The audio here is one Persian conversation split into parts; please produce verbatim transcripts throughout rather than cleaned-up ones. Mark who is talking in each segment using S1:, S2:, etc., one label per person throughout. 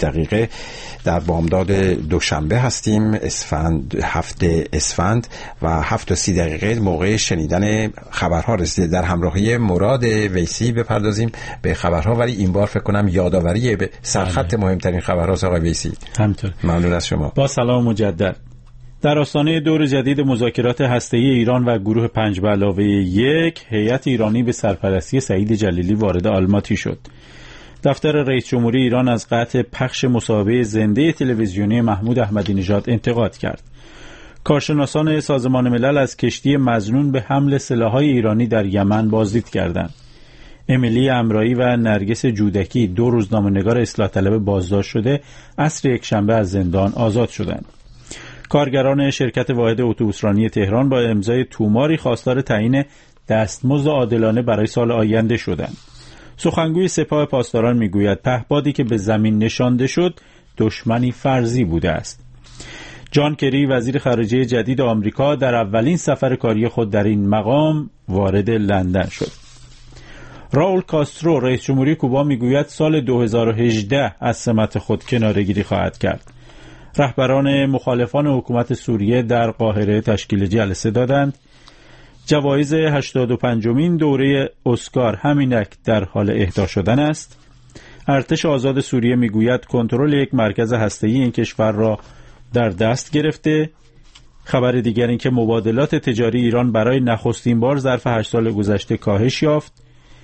S1: دقیقه در بامداد دوشنبه هستیم، اسفند، هفته اسفند و هفت و سی دقیقه موقع شنیدن خبرها رسیده. در همراهی مراد ویسی بپردازیم به خبرها، ولی این بار فکر کنم یادآوری به سرخط مهمترین خبرها. آقای ویسی
S2: همینطور.
S1: ممنون از شما.
S2: با سلام مجدد. در آستانه دور جدید مذاکرات هسته‌ای ایران و گروه پنج به علاوه یک، هیئت ایرانی به سرپرستی سعید جلیلی وارد آلماتی شد. دفتر رئیس جمهوری ایران از قطع پخش مصاحبه زنده تلویزیونی محمود احمدی نژاد انتقاد کرد. کارشناسان سازمان ملل از کشتی مظنون به حمل سلاح‌های ایرانی در یمن بازدید کردند. امیلی امرایی و نرگس جودکی، دو روزنامه‌نگار اصلاح طلب بازداشت شده، عصر یکشنبه از زندان آزاد شدند. کارگران شرکت واحد اتوبوسرانی تهران با امضای توماری خواستار تعیین دستمزد عادلانه برای سال آینده شدند. سخنگوی سپاه پاسداران میگوید پهپادی که به زمین نشانده شد دشمنی فرضی بوده است. جان کری، وزیر خارجه جدید آمریکا، در اولین سفر کاری خود در این مقام وارد لندن شد. راول کاسترو، رئیس جمهوری کوبا، میگوید سال دو هزار و هجده از سمت خود کناره‌گیری خواهد کرد. رهبران مخالفان حکومت سوریه در قاهره تشکیل جلسه دادند. جوایز هشتاد و پنجمین دوره اسکار همینک در حال اهدا شدن است. ارتش آزاد سوریه میگوید کنترل یک مرکز هسته‌ای این کشور را در دست گرفته. خبر دیگر این که مبادلات تجاری ایران برای نخستین بار ظرف هشت سال گذشته کاهش یافت.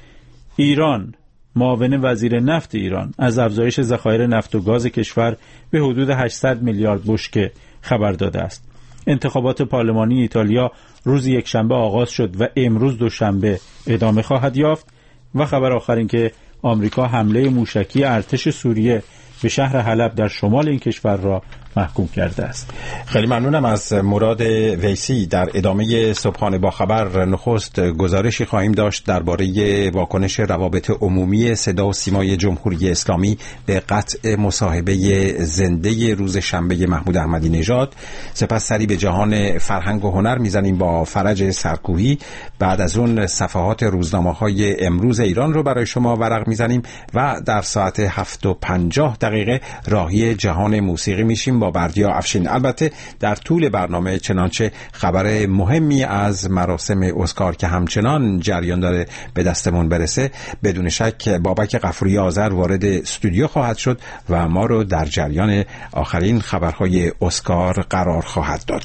S2: ایران، معاون وزیر نفت ایران، از افزایش ذخایر نفت و گاز کشور به حدود هشتصد میلیارد بشکه خبر داده است. انتخابات پارلمانی ایتالیا روز یکشنبه آغاز شد و امروز دوشنبه ادامه خواهد یافت. و خبر آخر این که آمریکا حمله موشکی ارتش سوریه به شهر حلب در شمال این کشور را محکوم کرده است.
S1: خیلی ممنونم از مراد ویسی. در ادامه صبحانه با خبر نخست گزارشی خواهیم داشت درباره واکنش روابط عمومی صدا و سیمای جمهوری اسلامی به قطع مصاحبه زنده روز شنبه محمود احمدی نژاد. سپس سری به جهان فرهنگ و هنر میزنیم با فرج سرکوهی. بعد از اون صفحات روزنامه‌های امروز ایران رو برای شما ورق میزنیم و در ساعت هفت و پنجاه دقیقه راهی جهان موسیقی میشیم با بردیا افشین. البته در طول برنامه چنانچه خبر مهمی از مراسم اسکار که همچنان جریان داره به دستمون برسه، بدون شک بابک غفوری آذر وارد استودیو خواهد شد و ما رو در جریان آخرین خبرهای اسکار قرار خواهد داد.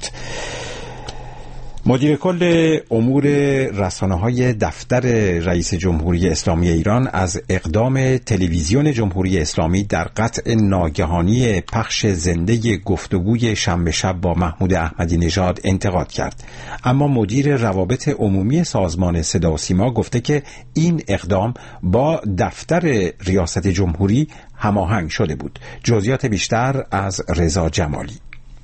S1: مدیر کل امور رسانه‌های دفتر رئیس جمهوری اسلامی ایران از اقدام تلویزیون جمهوری اسلامی در قطع ناگهانی پخش زنده گفتگوی شنبه شب با محمود احمدی نژاد انتقاد کرد. اما مدیر روابط عمومی سازمان صدا و سیما گفته که این اقدام با دفتر ریاست جمهوری هماهنگ شده بود. جزئیات بیشتر از رضا جمالی.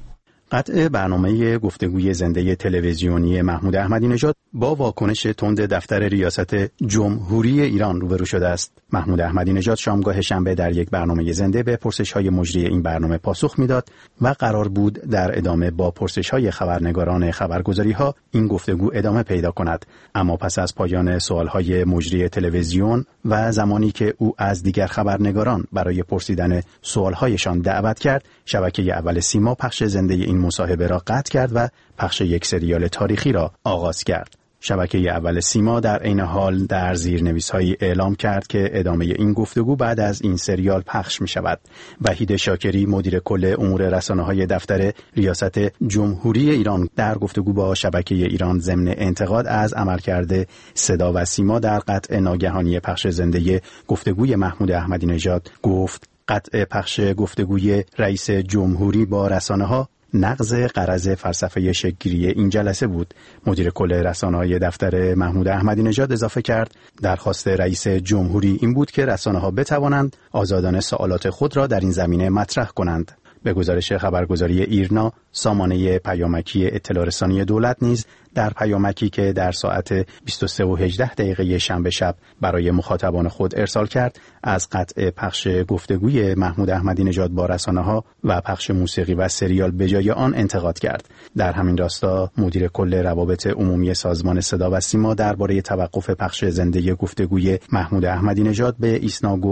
S3: قطع برنامه گفتگوی زنده تلویزیونی محمود احمدی نژاد با واکنش تند دفتر ریاست جمهوری ایران روبرو شده است. محمود احمدی نژاد شامگاه شنبه در یک برنامه زنده به پرسش‌های مجری این برنامه پاسخ میداد و قرار بود در ادامه با پرسش‌های خبرنگاران خبرگزاری‌ها این گفتگو ادامه پیدا کند. اما پس از پایان سوال‌های مجری تلویزیون و زمانی که او از دیگر خبرنگاران برای پرسیدن سوال‌هایشان دعوت کرد، شبکه اول سیما پخش زنده این مصاحبه را قطع کرد و پخش یک سریال تاریخی را آغاز کرد. شبکه اول سیما در عین حال در زیرنویس‌هایی اعلام کرد که ادامه این گفتگو بعد از این سریال پخش می‌شود. وحید شاکری، مدیر کل امور رسانه‌های دفتر ریاست جمهوری ایران، در گفتگو با شبکه ایران ضمن انتقاد از عملکرد صدا و سیما در قطع ناگهانی پخش زنده گفتگوی محمود احمدی نژاد گفت: قطع پخش گفتگوی رئیس جمهوری با رسانه‌ها نقض غرض فلسفه شکل‌گیری این جلسه بود. مدیر کل رسانه‌های دفتر محمود احمدی نژاد اضافه کرد: درخواست رئیس جمهوری این بود که رسانه‌ها بتوانند آزادانه سوالات خود را در این زمینه مطرح کنند. به گزارش خبرگزاری ایرنا، سامانه پیامکی اطلاع رسانی دولت نیز در پیامکی که در ساعت بیست و سه و هجده دقیقه شنبه شب برای مخاطبان خود ارسال کرد، از قطع پخش گفتگوی محمود احمدی نژاد با رسانه‌ها و پخش موسیقی و سریال به جای آن انتقاد کرد. در همین راستا مدیر کل روابط عمومی سازمان صدا و سیما درباره توقف پخش زنده گفتگوی محمود احمدی نژاد به ایسنا گفت: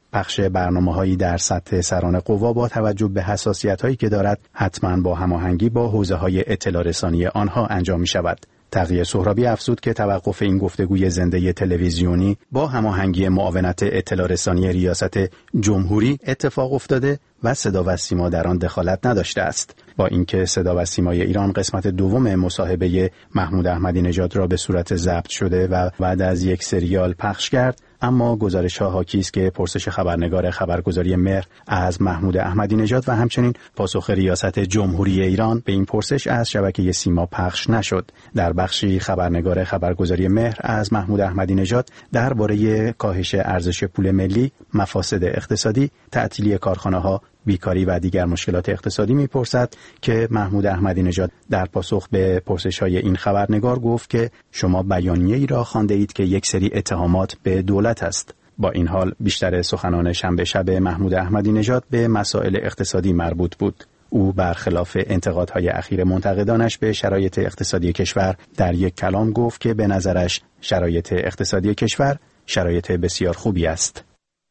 S3: پخش برنامه‌هایی در سطح سران قوا با توجه به حساسیت‌هایی که دارد حتماً با هماهنگی با حوزه‌های اطلاع رسانی آنها انجام می‌شود. تقی سهرابی افزود که توقف این گفتگوی زنده تلویزیونی با هماهنگی معاونت اطلاع رسانی ریاست جمهوری اتفاق افتاده و صدا و سیما در آن دخالت نداشته است. با اینکه صدا و سیمای ایران قسمت دوم مصاحبه محمود احمدی نژاد را به صورت ضبط شده و بعد از یک سریال پخش کرد، اما گزارش‌ها حاکی است که پرسش خبرنگار خبرگزاری مهر از محمود احمدی نژاد و همچنین پاسخ ریاست جمهوری ایران به این پرسش از شبکه سیما پخش نشد. در بخشی خبرنگار خبرگزاری مهر از محمود احمدی نژاد درباره کاهش ارزش پول ملی، مفاسد اقتصادی، تعطیلی کارخانه‌ها، بیکاری و دیگر مشکلات اقتصادی میپرسد که محمود احمدی نژاد در پاسخ به پرسش‌های این خبرنگار گفت که شما بیانیه‌ای را خوانده اید که یک سری اتهامات به دولت است. با این حال بیشتر سخنان شنبه شب محمود احمدی نژاد به مسائل اقتصادی مربوط بود. او برخلاف انتقادهای اخیر منتقدانش به شرایط اقتصادی کشور در یک کلام گفت که به نظرش شرایط اقتصادی کشور شرایط بسیار خوبی است.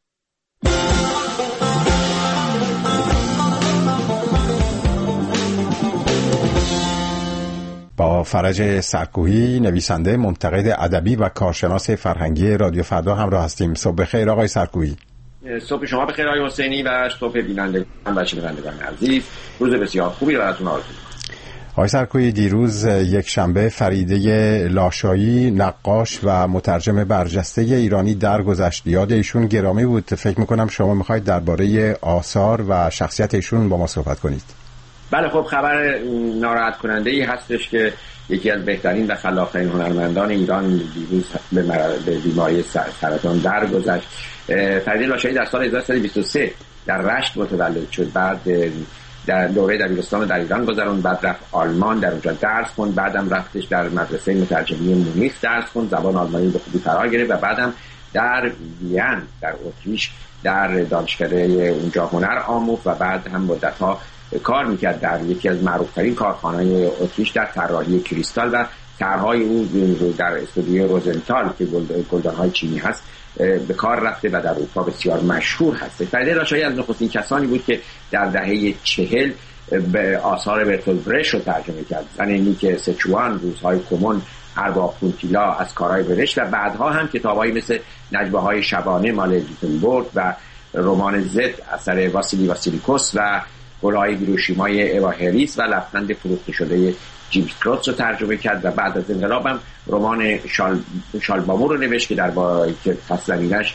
S1: با فرج سرکوهی، نویسنده، منتقد ادبی و کارشناس فرهنگی رادیو فردا همراه هستیم. صبح بخیر آقای سرکوهی.
S4: صبح شما بخیر آقای حسینی و صبح بینندگان و شنوندگان عزیز. روز بسیار خوبی رو براتون آرزو می‌کنم.
S1: آقای سرکوهی، دیروز یک شنبه فریده لاشایی، نقاش و مترجم برجسته ایرانی درگذشت. یاد ایشون گرامی بود. فکر می‌کنم شما می‌خواید درباره آثار و شخصیت ایشون با ما صحبت کنید.
S4: بله، خب خبر ناراحت کننده ای هستش که یکی از بهترین و خلاق‌ترین هنرمندان ایران دیروز به, مر... به بیماری سرطان درگذشت. فریده لاشایی در سال هزار و سیصد و بیست و سه در رشت متولد شد. بعد در دوره دبیرستان در ایران گذروند، بعد رفت آلمان، در اونجا درس خوند، بعدم رفتش در مدرسه مترجمی مونیخ درس خوند، زبان آلمانی به خوبی فرا گرفت و بعدم در وین در اتریش در دانشکده اونجا هنر آموخت و بعد هم مدت‌ها کار میکرد در یکی از معروفترین کارخانه‌های اتریش در طراحی کریستال و طرح‌های او در استودیو روزنتال که گلدان‌های چینی هست به کار رفته و در اروپا بسیار مشهور هست. فریده لاشایی از نخستین کسانی بود که در دهه چهل به آثار برتولد برشت رو ترجمه کرد. زن نیک سچوان، روزهای کمون، ارباب پونتیلا از کارهای برشت و بعدها هم کتاب‌هایی مثل نجوه‌های شبانه مال لیتلبورگ و رمان زد اثر واسیلی واسیلیکوس و گل‌های هیروشیمای اوا هریس و لبخند فروخته شده جیمز کروتز رو ترجمه کرد و بعد از انقلاب هم رمان شال شالبامو رو نوشت که در با که فصلینش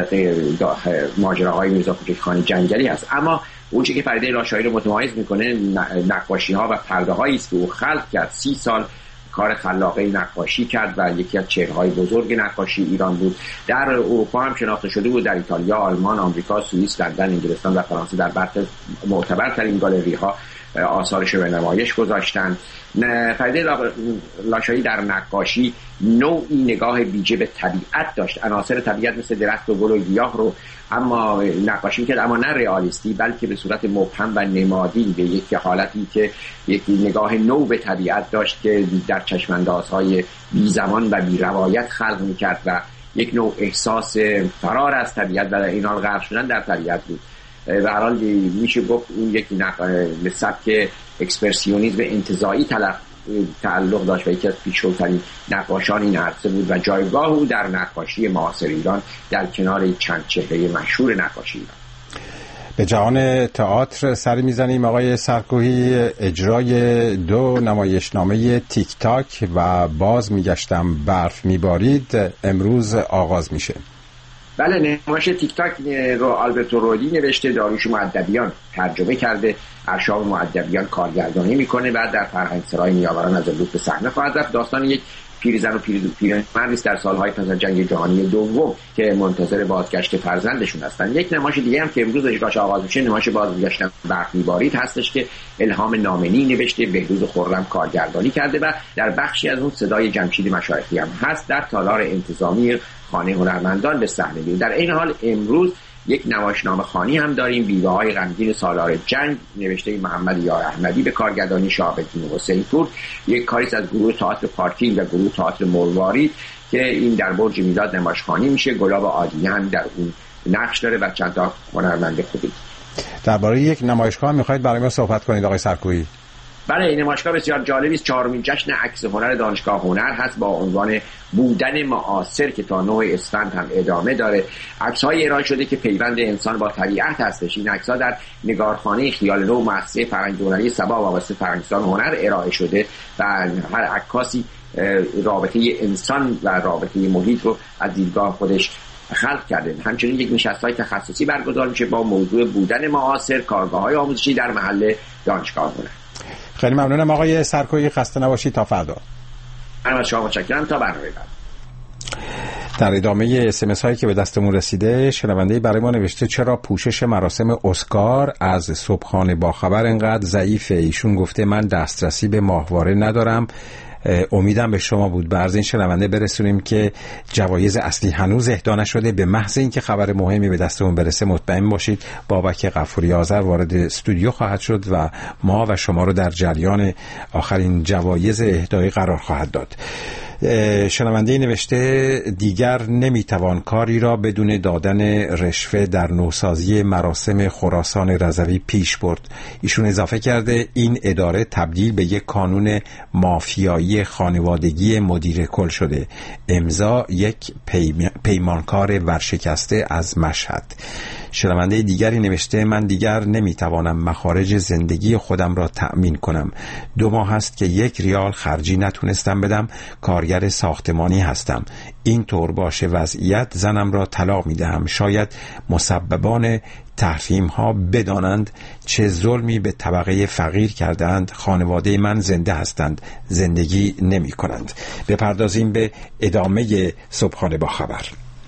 S4: ماجراهای میرزا کوچک‌خان جنگلی هست. اما اون چیزی که فریده لاشایی رو متمایز میکنه نقاشی‌ها و پرده‌هایی است که او خلق کرد. سی سال کار خلاقه نقاشی کرد و یکی از چهره‌های بزرگ نقاشی ایران بود. در اروپا هم شناخته شده بود، در ایتالیا، آلمان، آمریکا، سوئیس، لندن، انگلستان و فرانسه در برخی معتبرترین گالری‌ها آثارش رو به نمایش گذاشتن. فریده لاشایی در نقاشی نوعی نگاه ویژه به طبیعت داشت. عناصر طبیعت مثل درخت و گل و گیاه رو اما نقاشی می‌کرد، اما نه رئالیستی بلکه به صورت مبهم و نمادین، به یک حالتی که یک نگاه نو به طبیعت داشت که در چشم‌اندازهای بی زمان و بی روایت خلق می‌کرد و یک نوع احساس فرار از طبیعت و در این حال غرق شدن در طبیعت بود. به هر حال میشه گفت اون یک به سبک اکسپرسیونیسم انتزاعی تعلق داشت و یکی از پیشروترین نقاشان این عرصه بود و جایگاه او در نقاشی معاصر ایران در کنار چند چهره مشهور نقاشی ایران.
S1: به جهان تئاتر سری میزنیم آقای سرکوهی. اجرای دو نمایشنامه تیک تاک و باز میگشتم برف میبارید امروز آغاز میشه.
S4: بله، نمایش تیک تاک رو آلبرتو رودی نوشته، داریوش مؤدبیان ترجمه کرده، ارشاد مؤدبیان کارگردانی میکنه و در فرهنگسرای نیاوران از امروز به صحنه خواهد رفت. داستان یک پیرزن و پیرمردی است در سالهای پس از جنگ جهانی دوم که منتظر بازگشت فرزندشون هستن. یک نمایش دیگه هم که امروز اجراش آغاز میشه، نمایش بازگشتن برف میبارید هستش که الهام نامنی نوشته، بهروز خرم کارگردانی کرده و در بخشی از اون صدای جمشید مشایخی هم هست. در تالار انتظامی خانه هنرمندان به صحنه میاد. در این حال امروز یک نمایشنامه خوانی هم داریم، بیوه های غمگین سالار جنگ نوشته محمد یار احمدی به کارگردانی شهاب‌الدین حسین پور، یک کاریست از گروه تئاتر پارکینگ و گروه تئاتر مروارید که این در برج میلاد نمایش خوانی میشه. گلاب عادی هم در اون نقش داره و چند تا هنرمند خوبی.
S1: درباره یک نمایشگاه میخواید برای ما صحبت کنید آقای سرکویی؟
S4: بله، این نمایشگاه بسیار جالبی است. چهارمین جشن عکس هنر دانشگاه هنر هست با عنوان بودن معاصر که تا نه اسفند هم ادامه داره. عکس‌های ارائه شده که پیوند انسان با طبیعت هستش. این عکس‌ها در نگارخانه خیال نو مؤسسه فرهنگ دونری سبا وابسته فرهنگستان هنر ارائه شده و هر عکاسی رابطه انسان و رابطه محیط رو از دیدگاه خودش خلق کرده. همچنین یک نشست‌های تخصصی برگزار میشه با موضوع بودن معاصر، کارگاه‌های آموزشی در محل دانشگاه هنر.
S1: خیلی ممنونم آقای سرکویی، خسته نباشید تا فردا.
S4: من از شما متشکرم تا برنامه بعد.
S1: در ادامه اسمس هایی که به دستمون رسیده، شنونده برای ما نوشته چرا پوشش مراسم اسکار از صبحانه با خبر انقدر ضعیفه؟ ایشون گفته من دسترسی به ماهواره ندارم، امیدم به شما بود. به عرض این شنونده برسونیم که جوایز اصلی هنوز اهدا نشده. به محض اینکه خبر مهمی به دستمون برسه مطمئن باشید بابک غفوری آذر وارد استودیو خواهد شد و ما و شما رو در جریان آخرین جوایز اهدایی قرار خواهد داد. شنونده نوشته دیگر نمیتوان کاری را بدون دادن رشوه در نوسازی مراسم خراسان رضوی پیش برد. ایشون اضافه کرده این اداره تبدیل به یک کانون مافیایی خانوادگی مدیر کل شده. امضا یک پیمانکار ورشکسته از مشهد. شنونده دیگری نوشته من دیگر نمیتوانم مخارج زندگی خودم را تأمین کنم. دو ماه است که یک ریال خرجی نتونستم بدم. کارگر ساختمانی هستم. این طور باشه وضعیت زنم را طلاق میدهم. شاید مسببان تحریم ها بدانند چه ظلمی به طبقه فقیر کردند. خانواده من زنده هستند، زندگی نمی کنند. بپردازیم به ادامه صبحانه با خبر.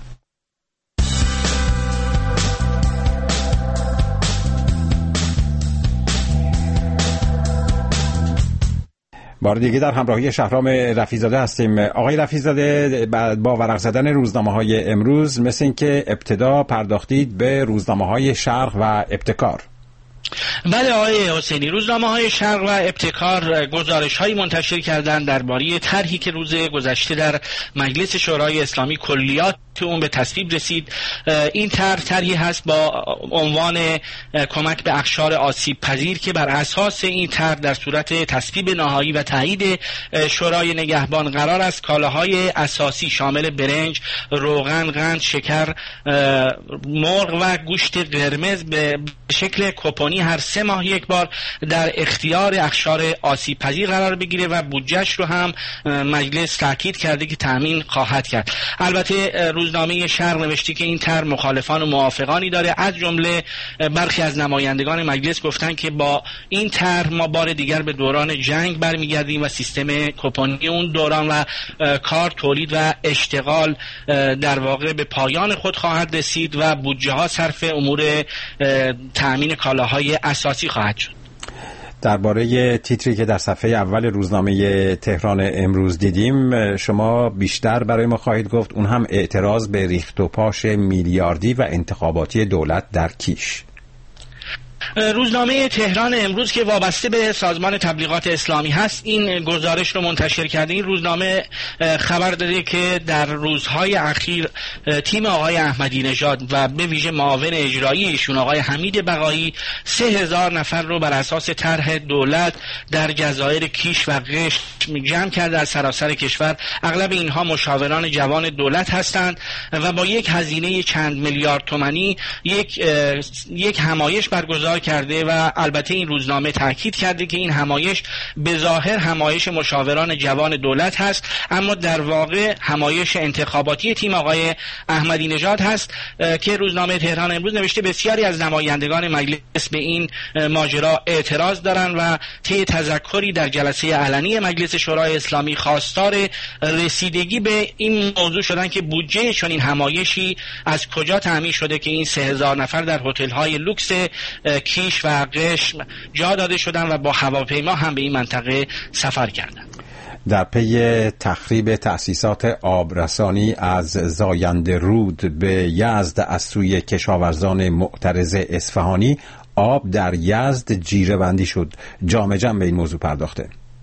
S1: بار دیگه در همراهی شهرام رفیع‌زاده هستیم. آقای رفیع‌زاده، با ورق زدن روزنامه‌های امروز مثل این که ابتدا پرداختید به روزنامه‌های شرق و ابتکار.
S5: بله آقای حسینی، روزنامه‌های شرق و ابتکار گزارش‌هایی منتشر کردند درباره طرحی که روز گذشته در مجلس شورای اسلامی کلیات اون به تصویب رسید. این طرح طرحی هست با عنوان کمک به اقشار آسیب پذیر که بر اساس این طرح در صورت تصویب نهایی و تایید شورای نگهبان قرار است کالاهای اساسی شامل برنج، روغن، قند، شکر، مرغ و گوشت قرمز به شکل کوپونی هر سه ماه یک بار در اختیار اقشار آسیب پذیر قرار بگیره و بودجهش رو هم مجلس تاکید کرده که تامین خواهد کرد. البته روزنامه شرق نوشته که این طرح مخالفان و موافقانی داره. از جمله برخی از نمایندگان مجلس گفتن که با این طرح ما بار دیگر به دوران جنگ برمیگردیم و سیستم کوپونی اون دوران و کار، تولید و اشتغال در واقع به پایان خود خواهد رسید و بودجه ها صرف امور تامین کالاهای اساسی خواهد شد.
S1: درباره تیتری که در صفحه اول روزنامه تهران امروز دیدیم شما بیشتر برای ما خواهید گفت. اون هم اعتراض به ریخت و پاش میلیاردی و انتخاباتی دولت در کیش.
S5: روزنامه تهران امروز که وابسته به سازمان تبلیغات اسلامی هست این گزارش رو منتشر کرده. این روزنامه خبر داده که در روزهای اخیر تیم آقای احمدی نژاد و به ویژه معاون اجرایی ایشون آقای حمید بقایی سه هزار نفر رو بر اساس طرح دولت در جزایر کیش و قشم جمع کرده از سراسر کشور. اغلب اینها مشاوران جوان دولت هستند و با یک هزینه چند میلیارد تومانی یک یک همایش برگزار کرده و البته این روزنامه تاکید کرده که این همایش به ظاهر همایش مشاوران جوان دولت هست اما در واقع همایش انتخاباتی تیم آقای احمدی نژاد هست که روزنامه تهران امروز نوشته بسیاری از نمایندگان مجلس به این ماجرا اعتراض دارند و طی تذکری در جلسه علنی مجلس شورای اسلامی خواستار رسیدگی به این موضوع شدن که بودجه چنین همایشی از کجا تامین شده که این سه هزار نفر در هتل‌های لوکس کیش و قشم جا داده شدن و با هواپیما هم به این منطقه سفر کردند.
S1: در پی تخریب تأسیسات آبرسانی از زاینده رود به یزد از سوی کشاورزان معترض اصفهانی آب در یزد جیره بندی شد. جامع جمع به این موضوع پرداخته.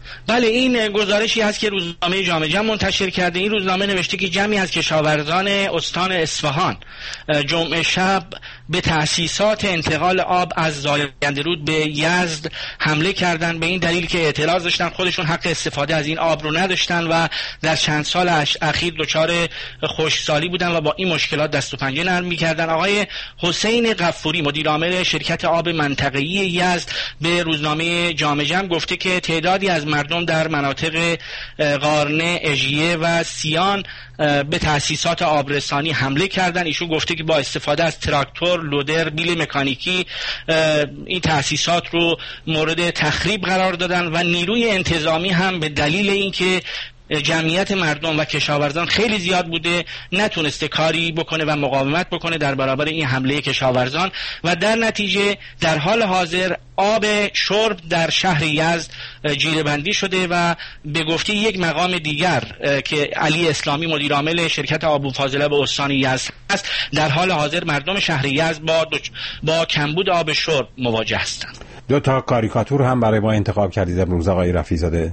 S5: بله، این گزارشی هست که روزنامه جامعه جمع منتشر کرده. این روزنامه نوشته که جمعی از کشاورزان استان اصفهان جمعه شب به تأسیسات انتقال آب از زاینده رود به یزد حمله کردند، به این دلیل که اعتراض داشتن خودشون حق استفاده از این آب رو نداشتن و در چند سال اخیر دچار خشکسالی بودن و با این مشکلات دست و پنجه نرم می‌کردن. آقای حسین غفوری مدیر عامل شرکت آب منطقه‌ای یزد به روزنامه جامعه جمع گفته که تعدادی از مردم در مناطق قارنه، اژیه و سیان به تأسیسات آبرسانی حمله کردن. ایشون گفته که با استفاده از تراکتور، لودر، بیل مکانیکی این تأسیسات رو مورد تخریب قرار دادن و نیروی انتظامی هم به دلیل اینکه جمعیت مردم و کشاورزان خیلی زیاد بوده نتونسته کاری بکنه و مقاومت بکنه در برابر این حمله کشاورزان و در نتیجه در حال حاضر آب شرب در شهر یزد جیره بندی شده و به گفته یک مقام دیگر که علی اسلامی مدیر عامل شرکت آب و فاضله به استان یزد است، در حال حاضر مردم شهر یزد با با کمبود آب شرب مواجه هستند.
S1: دو تا کاریکاتور هم برای ما انتخاب کردید امروز آقای رفیع‌زاده.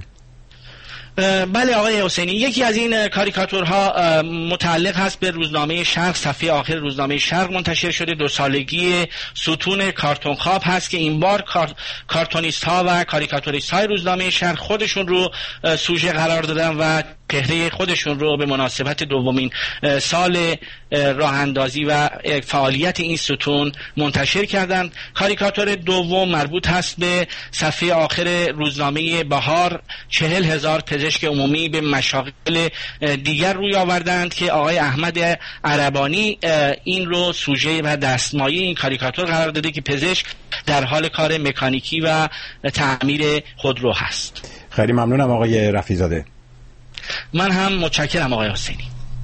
S5: بله آقای حسینی، یکی از این کاریکاتورها متعلق هست به روزنامه شرق. صفحه آخر روزنامه شرق منتشر شده. دو سالگی ستون کارتون خواب هست که این بار کار... کارتونیست ها و کاریکاتوریست های روزنامه شرق خودشون رو سوژه قرار دادن و چهره خودشون رو به مناسبت دومین سال راه اندازی و فعالیت این ستون منتشر کردند. کاریکاتور دوم مربوط هست به صفحه آخر روزنامه بهار. چهل هزار پزشک عمومی به مشاغل دیگر روی آوردند که آقای احمد عربانی این رو سوژه و دستمایه این کاریکاتور قرار داده که پزشک در حال کار مکانیکی و تعمیر خودرو هست.
S1: خیلی ممنونم آقای رفیع‌زاده.
S5: من هم متشکرم آقای حسینی.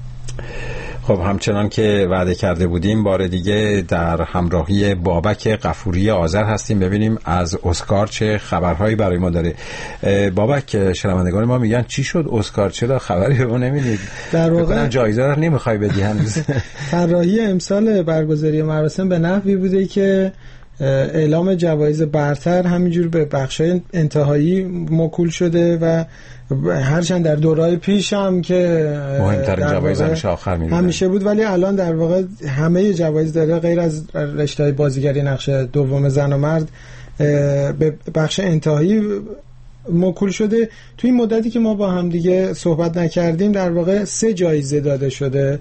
S1: خب همچنان که وعده کرده بودیم بار دیگه در همراهی بابک غفوری آذر هستیم، ببینیم از اسکار چه خبرهایی برای ما داره. بابک، شنوندگان ما میگن چی شد اسکار، چرا خبری به ما نمیدید؟
S6: در واقع
S1: جایزه رو نمیخوای بدی هنوز.
S6: طراحی امسال برگزاری مراسم به نحوی بوده که اعلام جوایز برتر همینجور به بخشای انتهایی موکول شده و هرچند در دورهای پیش هم که
S1: مهمترین جوایز همیشه آخر می‌بودن
S6: همیشه بود، ولی الان در واقع همه جوایز داره غیر از رشته‌های بازیگری نقش دوم زن و مرد به بخش انتهایی موکول شده. توی این مدتی که ما با هم دیگه صحبت نکردیم در واقع سه جایزه داده شده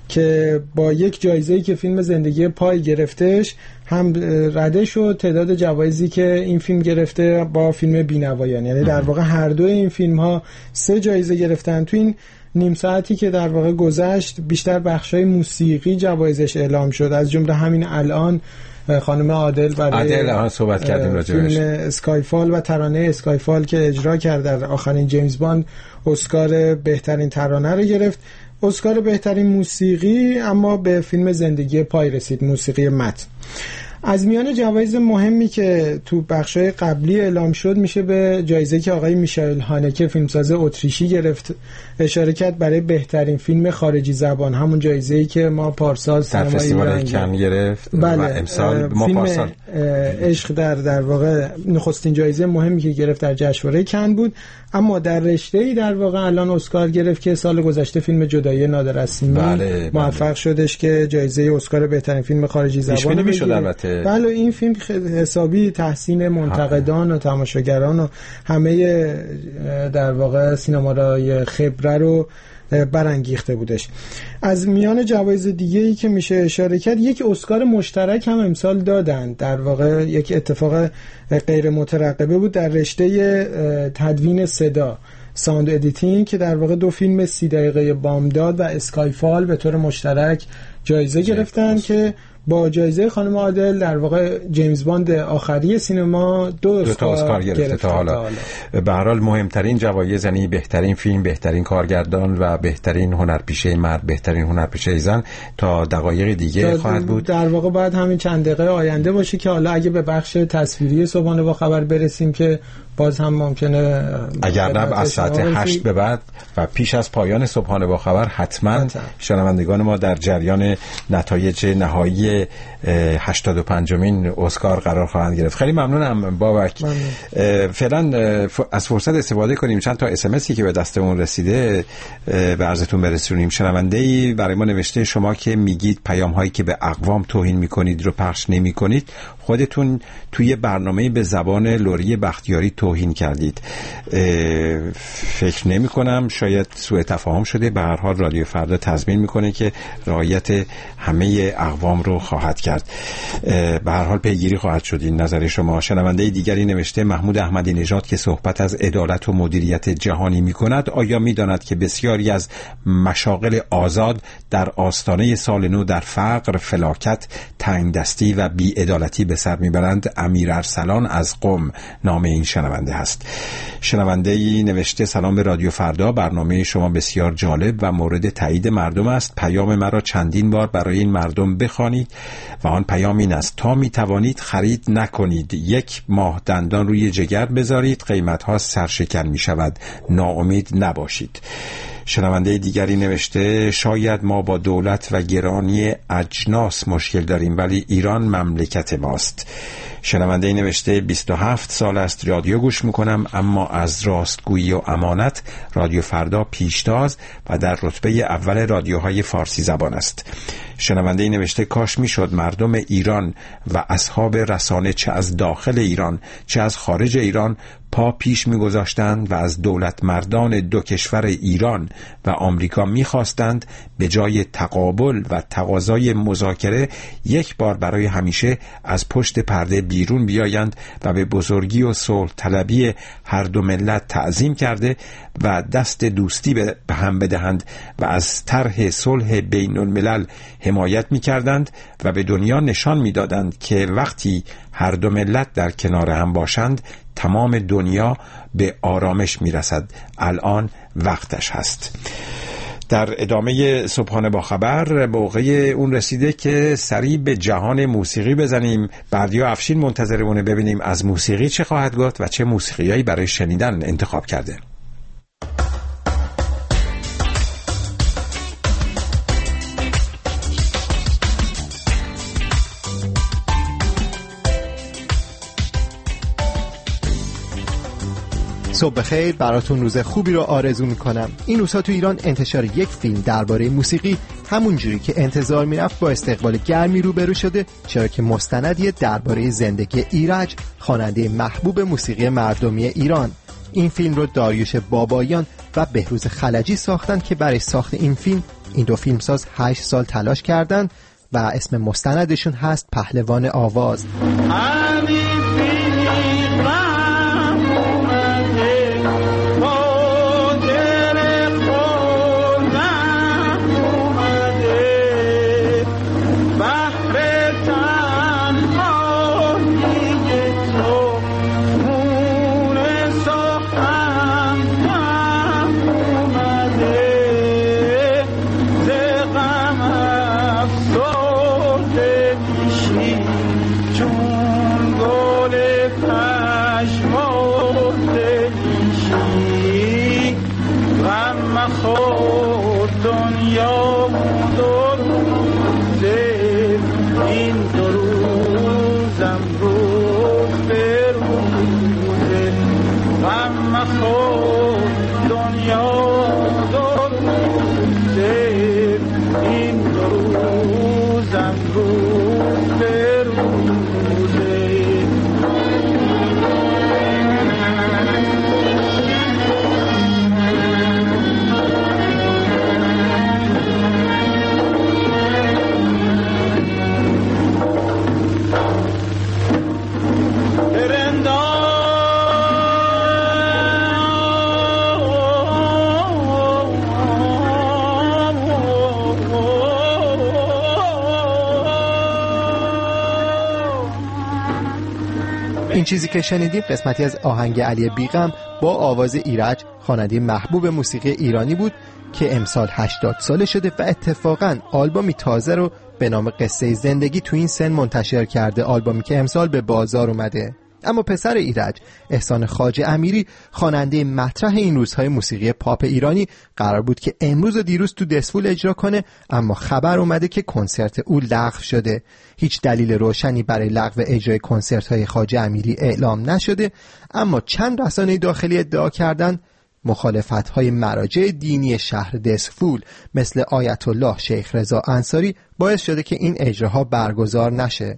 S6: که با یک جایزه‌ای که فیلم زندگی پای گرفتش هم رده شد تعداد جوایزی که این فیلم گرفته با فیلم بینوایان، یعنی در واقع هر دو این فیلم ها سه جایزه گرفتن. تو این نیم ساعتی که در واقع گذشت بیشتر بخشای موسیقی جوایزش اعلام شد، از جمله همین الان خانم عادل برای
S1: عادل صحبت کردیم راجعش،
S6: فیلم اسکایفال و ترانه اسکایفال که اجرا کرد در آخرین جیمز باند اسکار بهترین ترانه رو گرفت. اسکار بهترین موسیقی اما به فیلم زندگی پای رسید، موسیقی متن. از میان جوایز مهمی که تو بخشای قبلی اعلام شد میشه به جایزه که آقای میشائیل هانکه فیلمساز اتریشی گرفت اشاره کرد برای بهترین فیلم خارجی زبان، همون جایزه‌ای که ما پارسال
S1: در فستیوال کن گرفت.
S6: بله.
S1: و امسال ما پارسال
S6: عشق در در واقع نخستین جایزه مهمی که گرفت در جشنواره کن بود. اما در رشته‌ای در واقع الان اسکار گرفت که سال گذشته فیلم جدایی نادر از سیمی
S1: بله،
S6: موفق بله. شدش که جایزه اسکار بهترین فیلم خارجی زبان رو
S1: بگیره. البته
S6: بله این فیلم حسابی تحسین منتقدان و تماشاگران و همه در واقع سینمارای خبره رو برانگیخته بودش. از میان جوایز دیگه‌ای که میشه اشاره کرد یک اسکار مشترک هم امسال دادن، در واقع یک اتفاق غیر مترقبه بود در رشته تدوین صدا ساوند ادیتینگ که در واقع دو فیلم سی دقیقه بامداد و اسکایفال به طور مشترک جایزه گرفتن که با جایزه خانم عادل در واقع جیمز باند آخری سینما دو,
S1: دو تا اسکار گرفته, گرفته تا حالا. به هر حال مهمترین جوایز یعنی بهترین فیلم، بهترین کارگردان و بهترین هنرپیشه مرد، بهترین هنرپیشه زن تا دقایق دیگه خواهد بود.
S6: در واقع بعد همین چند دقیقه آینده باشه که حالا اگه به بخش تصویری صبحانه با خبر برسیم که باز هم ممکنه
S1: اگر نه از ساعت هشت به بعد و پیش از پایان صبحانه با خبر حتما شنوندگان ما در جریان نتایج نهایی برای هشتاد و پنجمین اسکار قرار خواهند گرفت. خیلی ممنونم بابک. فعلا از فرصت استفاده کنیم چند تا اس ام اسی که به دستمون رسیده به عرضتون برسونیم. شنونده‌ای برای ما نوشته شما که میگید پیام هایی که به اقوام توهین میکنید رو پخش نمیکنید، خودتون توی برنامه به زبان لوری بختیاری توهین کردید. فکر نمی کنم، شاید سوء تفاهم شده. به هر حال رادیو فردا تضمین میکنه که رعایت همه اقوام رو خواهد کرد. به هر حال پیگیری خواهد شد این نظر شما. شنونده دیگری نوشته محمود احمدی نژاد که صحبت از عدالت و مدیریت جهانی میکند، آیا میداند که بسیاری از مشاغل آزاد در آستانه سال نو در فقر، فلاکت، تنگدستی و بی‌عدالتی به سر میبرند؟ امیر ارسلان از قم نام این شنونده هست. شنونده ای نوشته سلام به رادیو فردا، برنامه شما بسیار جالب و مورد تایید مردم است. پیام مرا چندین بار برای این مردم بخوانید و آن پیام این است: تا می توانید خرید نکنید، یک ماه دندان روی جگر بذارید، قیمت ها سرشکن می شود، ناامید نباشید. شنونده دیگری نوشته شاید ما با دولت و گرانی اجناس مشکل داریم ولی ایران مملکت ماست. شنونده نوشته بیست و هفت سال است رادیو گوش میکنم، اما از راستگویی و امانت رادیو فردا پیشتاز و در رتبه اول رادیوهای فارسی زبان است. شنونده نوشته کاش میشد مردم ایران و اصحاب رسانه چه از داخل ایران چه از خارج ایران پا پیش میگذاشتند و از دولت مردان دو کشور ایران و آمریکا میخواستند به جای تقابل و تقاضای مذاکره یک بار برای همیشه از پشت پرده بیرون بیایند و به بزرگی و صلح طلبی هر دو ملت تعظیم کرده و دست دوستی به هم بدهند و از طرح صلح بین الملل حمایت میکردند و به دنیا نشان میدادند که وقتی هر دو ملت در کنار هم باشند تمام دنیا به آرامش میرسد. الان وقتش هست. در ادامه صبحانه با خبر موقع اون رسیده که سریع به جهان موسیقی بزنیم. بردیا افشین منتظرمونه ببینیم از موسیقی چه خواهد گفت و چه موسیقیایی برای شنیدن انتخاب کرده.
S7: صبح بخیر، براتون روز خوبی رو آرزو میکنم. این روزها تو ایران انتشار یک فیلم درباره موسیقی همونجوری که انتظار میرفت با استقبال گرمی روبرو شده، چرا که مستندیه درباره زندگی ایرج، خواننده محبوب موسیقی مردمی ایران. این فیلم رو داریوش بابایان و بهروز خلجی ساختن که برای ساخت این فیلم این دو فیلمساز هشت سال تلاش کردن و اسم مستندشون هست پهلوان آواز. این چیزی که شنیدیم قسمتی از آهنگ علی بیغم با آواز ایرج، خواننده محبوب موسیقی ایرانی بود که امسال هشتاد ساله شده و اتفاقاً آلبومی تازه رو به نام قصه زندگی تو این سن منتشر کرده، آلبومی که امسال به بازار اومده. اما پسر ایرج، احسان خواجه امیری، خواننده مطرح این روزهای موسیقی پاپ ایرانی، قرار بود که امروز و دیروز تو دسفول اجرا کنه، اما خبر اومده که کنسرت او لغو شده. هیچ دلیل روشنی برای لغو اجرای کنسرت‌های خواجه امیری اعلام نشده، اما چند رسانه داخلی ادعا کردند مخالفت‌های مراجع دینی شهر دسفول مثل آیت الله شیخ رضا انصاری باعث شده که این اجراها برگزار نشه.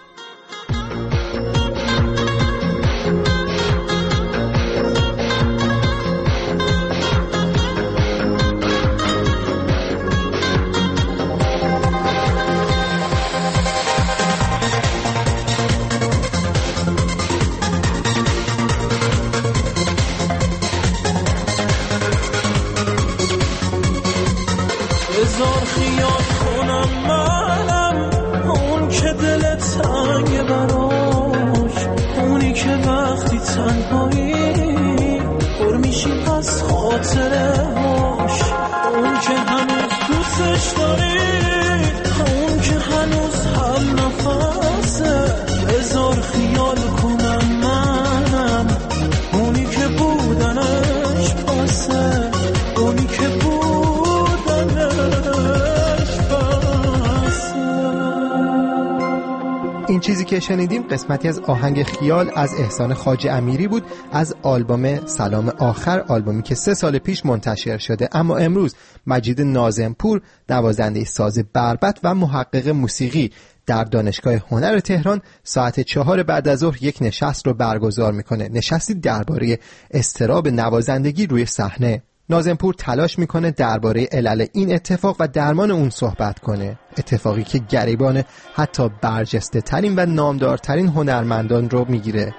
S8: بذار خیال کنم منم اون که دل تنگ براش، اونی که وقتی تنهایی پر میشی از خاطرهاش، اون که هنوز دوستش داری، اون که هنوز هم نفسه. بذار خیال کنم منم اونی که بودنش پاسه، اونی که بودنش
S7: این چیزی که شنیدیم قسمتی از آهنگ خیال از احسان خواجه امیری بود از آلبوم سلام آخر، آلبومی که سه سال پیش منتشر شده. اما امروز مجید ناظمپور، نوازنده ساز بربط و محقق موسیقی، در دانشگاه هنر تهران ساعت چهار بعد از ظهر یک نشست رو برگزار میکنه، نشستی درباره اضطراب نوازندگی روی صحنه. ناظمپور تلاش میکنه درباره علل این اتفاق و درمان اون صحبت کنه، اتفاقی که گریبان حتی برجسته ترین و نامدارترین هنرمندان رو میگیره.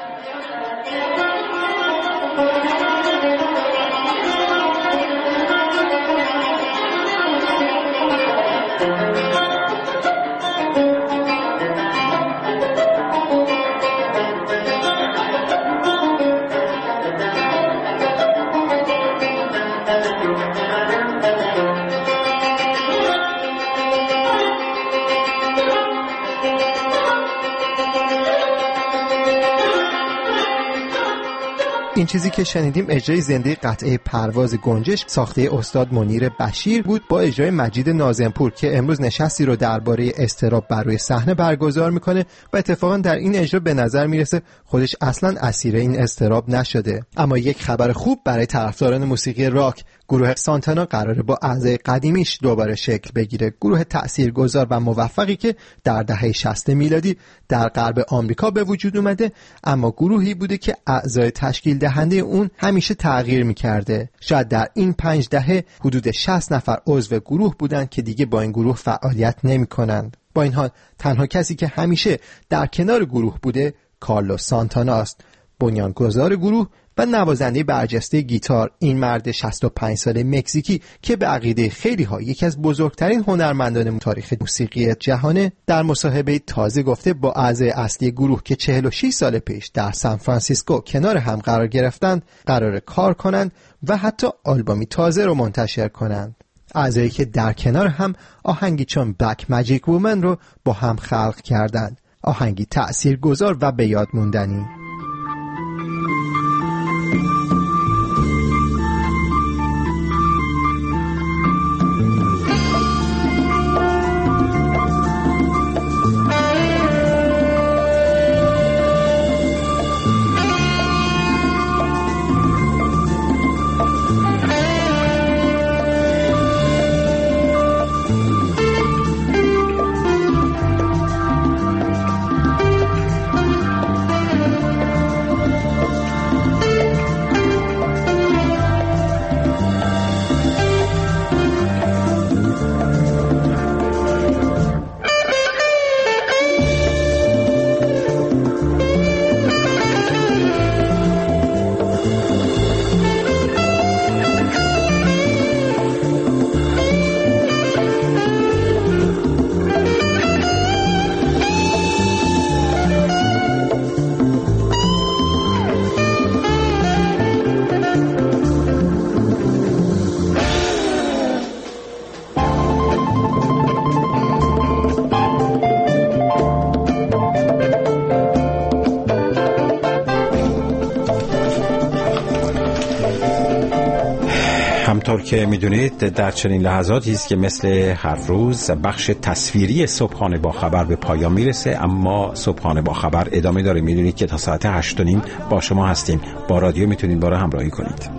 S7: این چیزی که شنیدیم اجرای زنده قطعه پرواز گنجش ساخته استاد منیر بشیر بود با اجرای مجید ناظمپور که امروز نشستی رو درباره اضطراب بر روی صحنه برگزار میکنه و اتفاقا در این اجرا به نظر میرسه خودش اصلا اسیر این اضطراب نشده. اما یک خبر خوب برای طرفداران موسیقی راک، گروه سانتانا قراره با اعضای قدیمیش دوباره شکل بگیره. گروه تاثیرگذار و موفقی که در دهه شصت میلادی در غرب آمریکا به وجود اومده، اما گروهی بوده که اعضای تشکیل دهنده اون همیشه تغییر میکرده. شاید در این پنج دهه حدود شصت نفر عضو گروه بودن که دیگه با این گروه فعالیت نمیکنند. با این حال تنها کسی که همیشه در کنار گروه بوده کارلوس سانتانا است، بنیانگذار گروه و نوازنده برجسته گیتار. این مرد شصت و پنج ساله مکزیکی که به عقیده خیلی ها یکی از بزرگترین هنرمندان تاریخ موسیقی جهانه، در مصاحبه تازه گفته با اعضای اصلی گروه که چهل و شش سال پیش در سان فرانسیسکو کنار هم قرار گرفتند قرار کار کنند و حتی آلبومی تازه رو منتشر کنند. اعضایی که در کنار هم آهنگی چون بک ماجیک وومن رو با هم خلق کردند، آهنگی تأثیرگذار و به یاد موندنی.
S1: همونطور که میدونید در چنین لحظاتی است که مثل هر روز بخش تصویری صبحانه با خبر به پایان میرسه، اما صبحانه با خبر ادامه داره. میدونید که تا ساعت هشت و نیم با شما هستیم. با رادیو میتونید با را همراهی کنید.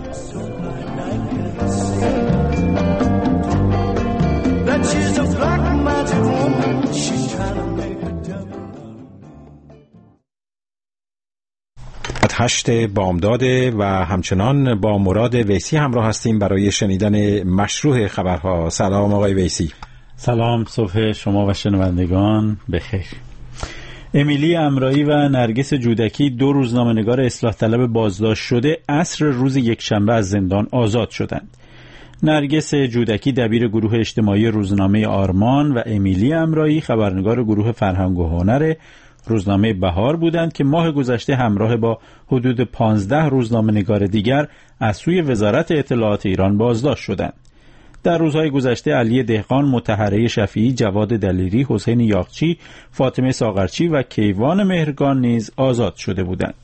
S1: هشت بامداد و همچنان با مراد ویسی همراه هستیم برای شنیدن مشروع خبرها. سلام آقای ویسی.
S2: سلام، صبح شما و شنوندگان بخیر. امیلی امرایی و نرگس جودکی، دو روزنامه‌نگار اصلاح طلب بازداشت شده، عصر روز یکشنبه از زندان آزاد شدند. نرگس جودکی دبیر گروه اجتماعی روزنامه آرمان و امیلی امرایی خبرنگار گروه فرهنگ و هنر روزنامه بهار بودند که ماه گذشته همراه با حدود پانزده روزنامه‌نگار دیگر از سوی وزارت اطلاعات ایران بازداشت شدند. در روزهای گذشته علی دهقان، مطهره شفیعی، جواد دلیری، حسین یاغچی، فاطمه ساغرچی و کیوان مهرگان نیز آزاد شده بودند.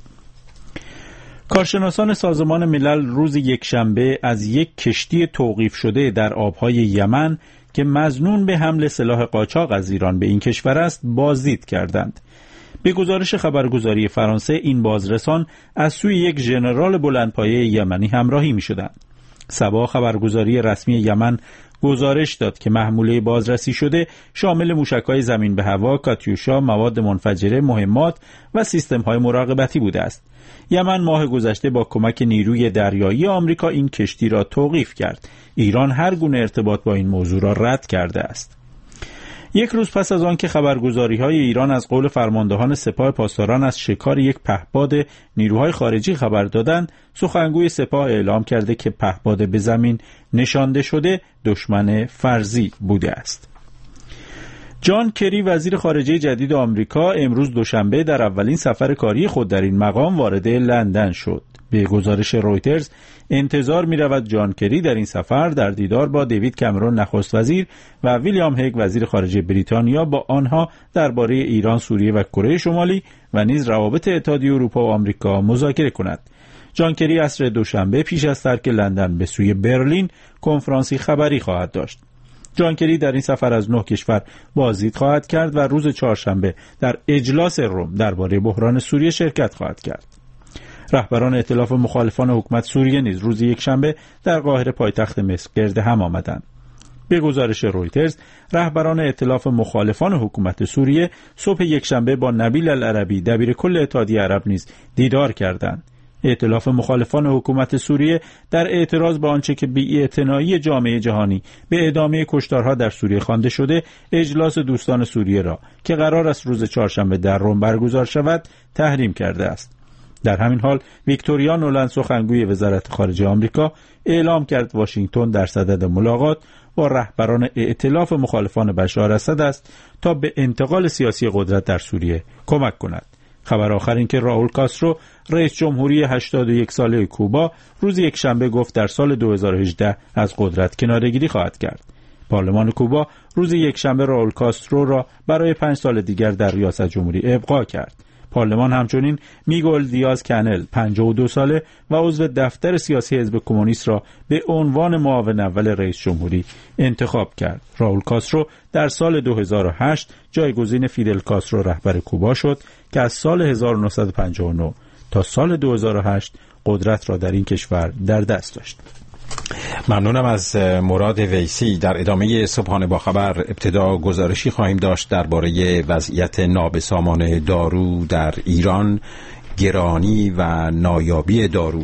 S2: کارشناسان سازمان ملل روز یکشنبه از یک کشتی توقیف شده در آبهای یمن که مظنون به حمل سلاح قاچاق از ایران به این کشور است بازدید کردند. به گزارش خبرگزاری فرانسه، این بازرسان از سوی یک ژنرال بلندپایه یمنی همراهی می شدند. سبا خبرگزاری رسمی یمن گزارش داد که محموله بازرسی شده شامل موشک‌های زمین به هوا، کاتیوشا، مواد منفجره، مهمات و سیستم‌های مراقبتی بوده است. یمن ماه گذشته با کمک نیروی دریایی آمریکا این کشتی را توقیف کرد. ایران هر گونه ارتباط با این موضوع را رد کرده است. یک روز پس از آن که خبرگزاری‌های ایران از قول فرماندهان سپاه پاسداران از شکار یک پهپاد نیروهای خارجی خبر دادند، سخنگوی سپاه اعلام کرده که پهپاد به زمین نشانده شده دشمن فرضی بوده است. جان کری، وزیر خارجه جدید آمریکا، امروز دوشنبه در اولین سفر کاری خود در این مقام وارد لندن شد. به گزارش رویترز انتظار می رود جان کری در این سفر در دیدار با دیوید کامرون نخست وزیر و ویلیام هگ وزیر خارجه بریتانیا با آنها درباره ایران، سوریه و کره شمالی و نیز روابط اتحادیه اروپا و آمریکا مذاکره کند. جان کری عصر دوشنبه پیش از ترک لندن به سوی برلین کنفرانسی خبری خواهد داشت. جان کری در این سفر از نه کشور بازدید خواهد کرد و روز چهارشنبه در اجلاس روم درباره بحران سوریه شرکت خواهد کرد. رهبران ائتلاف مخالفان حکومت سوریه نیز روز یکشنبه در قاهره پایتخت مصر گرد هم آمدند. به گزارش رویترز، رهبران ائتلاف مخالفان حکومت سوریه صبح یکشنبه با نبیل العربی دبیر کل اتحادیه عرب نیز دیدار کردند. ائتلاف مخالفان حکومت سوریه در اعتراض به آنچه که بی‌اعتنایی جامعه جهانی به ادامه کشتارها در سوریه خوانده شده، اجلاس دوستان سوریه را که قرار است روز چهارشنبه در روم برگزار شود تحریم کرده است. در همین حال ویکتوریا نولند، سخنگوی وزارت خارجه آمریکا، اعلام کرد واشنگتن در صدد ملاقات با رهبران ائتلاف مخالفان بشار اسد است تا به انتقال سیاسی قدرت در سوریه کمک کند. خبر آخر این که راول کاسترو، رئیس جمهوری هشتاد و یک ساله کوبا، روز یکشنبه گفت در سال دو هزار و هجده از قدرت کناره‌گیری خواهد کرد. پارلمان کوبا روز یکشنبه راول کاسترو را برای پنج سال دیگر در ریاست جمهوری ابقا کرد. پارلمان همچنین میگل دیاز کانل، پنجاه و دو ساله و عضو دفتر سیاسی حزب کمونیست را به عنوان معاون اول رئیس جمهوری انتخاب کرد. راول کاسترو در سال دو هزار و هشت جایگزین فیدل کاسترو رهبر کوبا شد که از سال هزار و نهصد و پنجاه و نه تا سال دو هزار و هشت قدرت را در این کشور در دست داشت.
S1: ممنونم از مراد ویسی. در ادامه صبحانه با خبر ابتدا گزارشی خواهیم داشت درباره وضعیت نابسامان دارو در ایران، گرانی و نایابی دارو.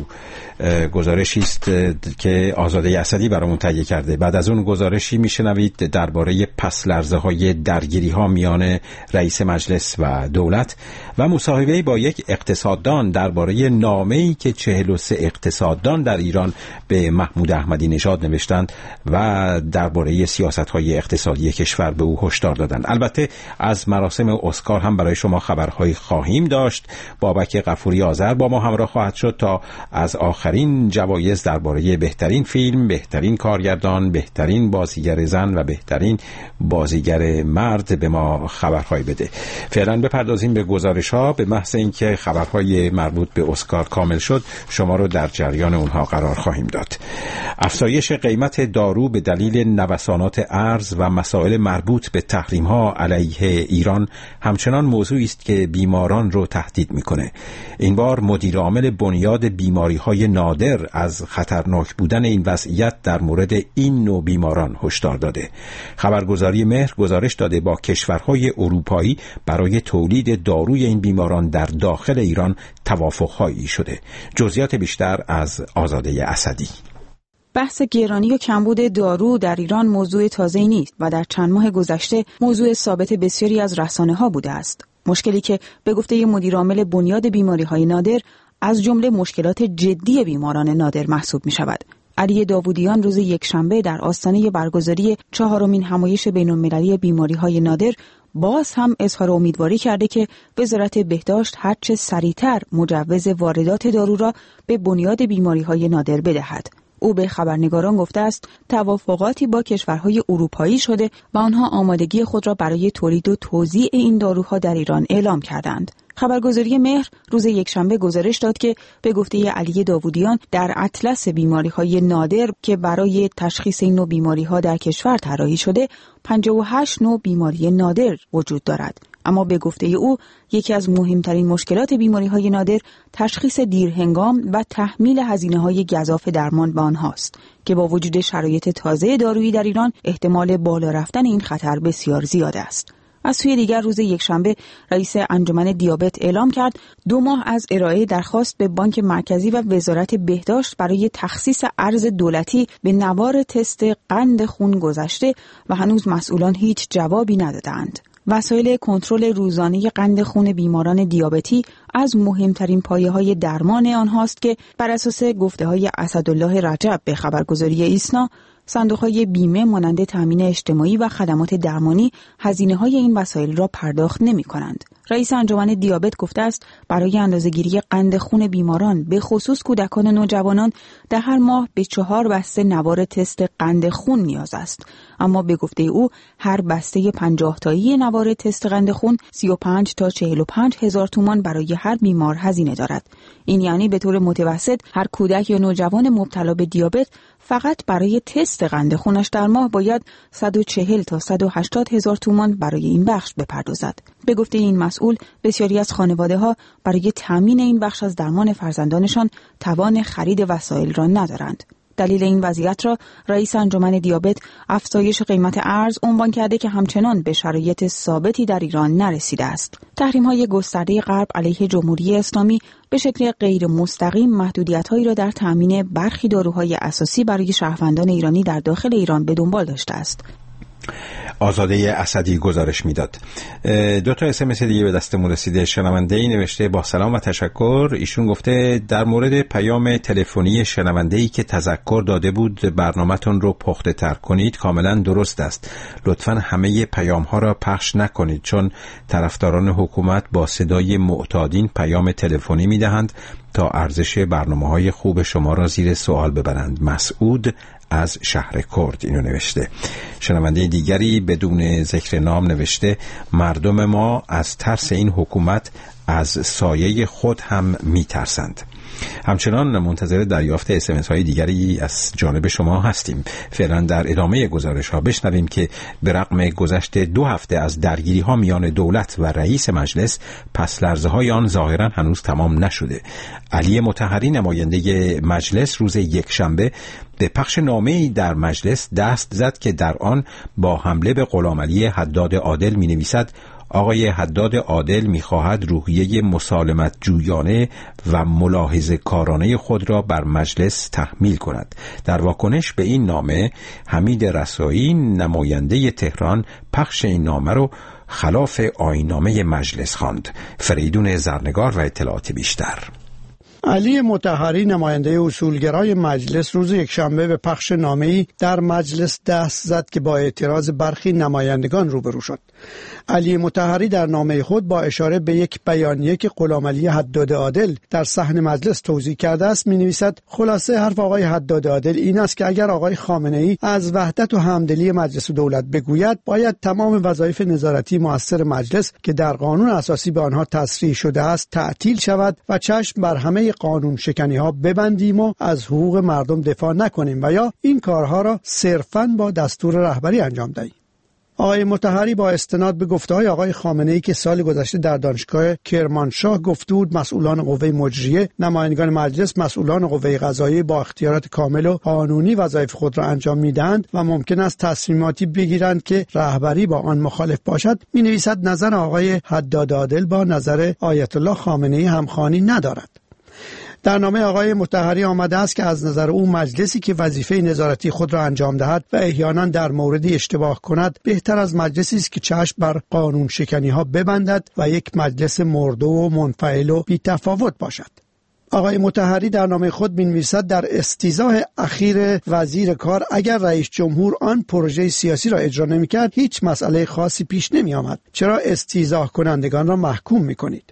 S1: گزارشی است که آزاده اسدی برامون تهیه کرده. بعد از اون گزارشی میشنوید درباره پس لرزه های درگیری ها میان رئیس مجلس و دولت و مصاحبه با یک اقتصاددان درباره نامه‌ای که چهل و سه اقتصاددان در ایران به محمود احمدی نژاد نوشتند و درباره سیاست های اقتصادی کشور به او هشدار دادند. البته از مراسم اسکار هم برای شما خبرهایی خواهیم داشت. بابک غفوری آذر با ما همراه خواهد شد تا از آخر آخرین جوایز درباره بهترین فیلم، بهترین کارگردان، بهترین بازیگر زن و بهترین بازیگر مرد به ما خبرهای بده. فعلا بپردازیم به گزارش‌ها. به محض اینکه خبرهای مربوط به اسکار کامل شد شما رو در جریان اونها قرار خواهیم داد. افزایش قیمت دارو به دلیل نوسانات ارز و مسائل مربوط به تحریم‌ها علیه ایران همچنان موضوعی است که بیماران رو تهدید می‌کنه. این بار مدیر عامل بنیاد بیماری‌های نادر از خطرناک بودن این وضعیت در مورد این نوع بیماران هشدار داده. خبرگزاری مهر گزارش داده با کشورهای اروپایی برای تولید داروی این بیماران در داخل ایران توافق‌هایی شده. جزئیات بیشتر از آزاده اسدی.
S9: بحث گرانی و کمبود دارو در ایران موضوع تازه‌ای نیست و در چند ماه گذشته موضوع ثابت بسیاری از رسانه‌ها بوده است. مشکلی که به گفته مدیر عامل بنیاد بیماری‌های نادر از جمله مشکلات جدی بیماران نادر محسوب می‌شود. علی داوودیان روز یکشنبه در آستانه برگزاری چهارمین همایش بین‌المللی بیماری‌های نادر باز هم اظهار امیدواری کرده که وزارت بهداشت هرچه سریعتر مجوز واردات دارو را به بنیاد بیماری‌های نادر بدهد. او به خبرنگاران گفته است توافقاتی با کشورهای اروپایی شده و آنها آمادگی خود را برای تولید و توزیع این داروها در ایران اعلام کردند. خبرگزاری مهر روز یکشنبه گزارش داد که به گفته علی داوودیان در اطلس بیماری‌های نادر که برای تشخیص این نوع بیماری‌ها در کشور طراحی شده پنجاه و هشت نوع بیماری نادر وجود دارد. اما به گفته او یکی از مهمترین مشکلات بیماری‌های نادر تشخیص دیرهنگام و تحمیل هزینه‌های گزاف درمان به آنهاست که با وجود شرایط تازه دارویی در ایران احتمال بالا رفتن این خطر بسیار زیاد است. از سوی دیگر روز یکشنبه رئیس انجمن دیابت اعلام کرد دو ماه از ارائه درخواست به بانک مرکزی و وزارت بهداشت برای تخصیص ارز دولتی به نوار تست قند خون گذشته و هنوز مسئولان هیچ جوابی ندادند. وسایل کنترل روزانه قند خون بیماران دیابتی از مهمترین پایه‌های درمان آنهاست که بر اساس گفته‌های اسدالله رجب به خبرگزاری ایسنا صندوق‌های بیمه مانند تامین اجتماعی و خدمات درمانی هزینه‌های این وسایل را پرداخت نمی‌کنند. رئیس انجمن دیابت گفته است برای اندازه‌گیری قند خون بیماران به خصوص کودکان و نوجوانان در هر ماه به چهار بسته نوار تست قند خون نیاز است. اما به گفته او هر بسته پنجاه تایی نوار تست قند خون سی و پنج تا چهل و پنج هزار تومان برای هر بیمار هزینه دارد. این یعنی به طور متوسط هر کودک یا نوجوان مبتلا به دیابت فقط برای تست قند خونش در ماه باید صد و چهل تا صد و هشتاد هزار تومان برای این بخش بپردازد. به گفته این مسئول بسیاری از خانواده‌ها برای تامین این بخش از درمان فرزندانشان توان خرید وسایل را ندارند. دلیل این وضعیت را رئیس انجمن دیابت افزایش قیمت ارز عنوان کرده که همچنان به شرایط ثابتی در ایران نرسیده است. تحریم‌های گسترده غرب علیه جمهوری اسلامی به شکل غیر مستقیم محدودیت‌هایی را در تامین برخی داروهای اساسی برای شهروندان ایرانی در داخل ایران به دنبال داشته است.
S1: آزاده اسدی گزارش میداد. دو تا اس ام اس دیگه به دستمون رسیده. شنونده‌ای نوشته با سلام و تشکر. ایشون گفته در مورد پیام تلفنی شنونده‌ای که تذکر داده بود برنامه‌تون رو پخته تر کنید کاملا درست است. لطفاً همه پیام‌ها را پخش نکنید چون طرفداران حکومت با صدای معتادین پیام تلفنی میدهند تا ارزش برنامه‌های خوب شما را زیر سوال ببرند. مسعود از شهر کرد اینو نوشته. شنونده دیگری بدون ذکر نام نوشته مردم ما از ترس این حکومت از سایه خود هم میترسند. همچنان منتظر دریافت اس ام اس های دیگری از جانب شما هستیم. فعلا در ادامه گزارش ها بشنویم که به رغم گذشت دو هفته از درگیری ها میان دولت و رئیس مجلس پس لرزه های آن ظاهرا هنوز تمام نشده. علی مطهری نماینده مجلس روز یکشنبه به پخش نامه‌ای در مجلس دست زد که در آن با حمله به غلامعلی حداد عادل می‌نویسد آقای حداد عادل می‌خواهد روحیه مسالمت جویانه و ملاحظه کارانه خود را بر مجلس تحمیل کند. در واکنش به این نامه حمید رسایی نماینده تهران پخش این نامه را خلاف آیین‌نامه مجلس خواند. فریدون زرنگار و اطلاعات بیشتر.
S10: علی مطهری نماینده اصولگرای مجلس روز یکشنبه به پخش نامه‌ای در مجلس دست زد که با اعتراض برخی نمایندگان روبرو شد. علی مطهری در نامه خود با اشاره به یک بیانیه که غلامعلی حداد عادل در صحن مجلس توضیح کرده است می‌نویسد خلاصه حرف آقای حداد عادل این است که اگر آقای خامنه‌ای از وحدت و همدلی مجلس و دولت بگوید باید تمام وظایف نظارتی مؤثر مجلس که در قانون اساسی به آنها تصریح شده است تعطیل شود و چشم بر همه قانون شکنی ها ببندیم و از حقوق مردم دفاع نکنیم و یا این کارها را صرفاً با دستور رهبری انجام دهیم. آقای مطهری با استناد به گفته‌های آقای خامنه‌ای که سال گذشته در دانشگاه کرمانشاه گفته بود مسئولان قوه مجریه، نمایندگان مجلس مسئولان قوه قضاییه با اختیارات کامل و قانونی وظایف خود را انجام می‌دهند و ممکن است تصمیماتی بگیرند که رهبری با آن مخالف باشد، می‌نویسد نظر آقای حداد عادل با نظر آیت الله خامنه‌ای همخوانی ندارد. در نامه آقای مطهری آمده است که از نظر او مجلسی که وظیفه نظارتی خود را انجام دهد و احیانا در موردی اشتباه کند بهتر از مجلسی است که چشم بر قانون شکنی ها ببندد و یک مجلس مرده و منفعل و بی‌تفاوت باشد. آقای مطهری در نامه خود می‌نویسد در استیضاح اخیر وزیر کار اگر رئیس جمهور آن پروژه سیاسی را اجرا نمی‌کرد هیچ مسئله خاصی پیش نمی‌آمد. چرا استیضاح کنندگان را محکوم می‌کنید؟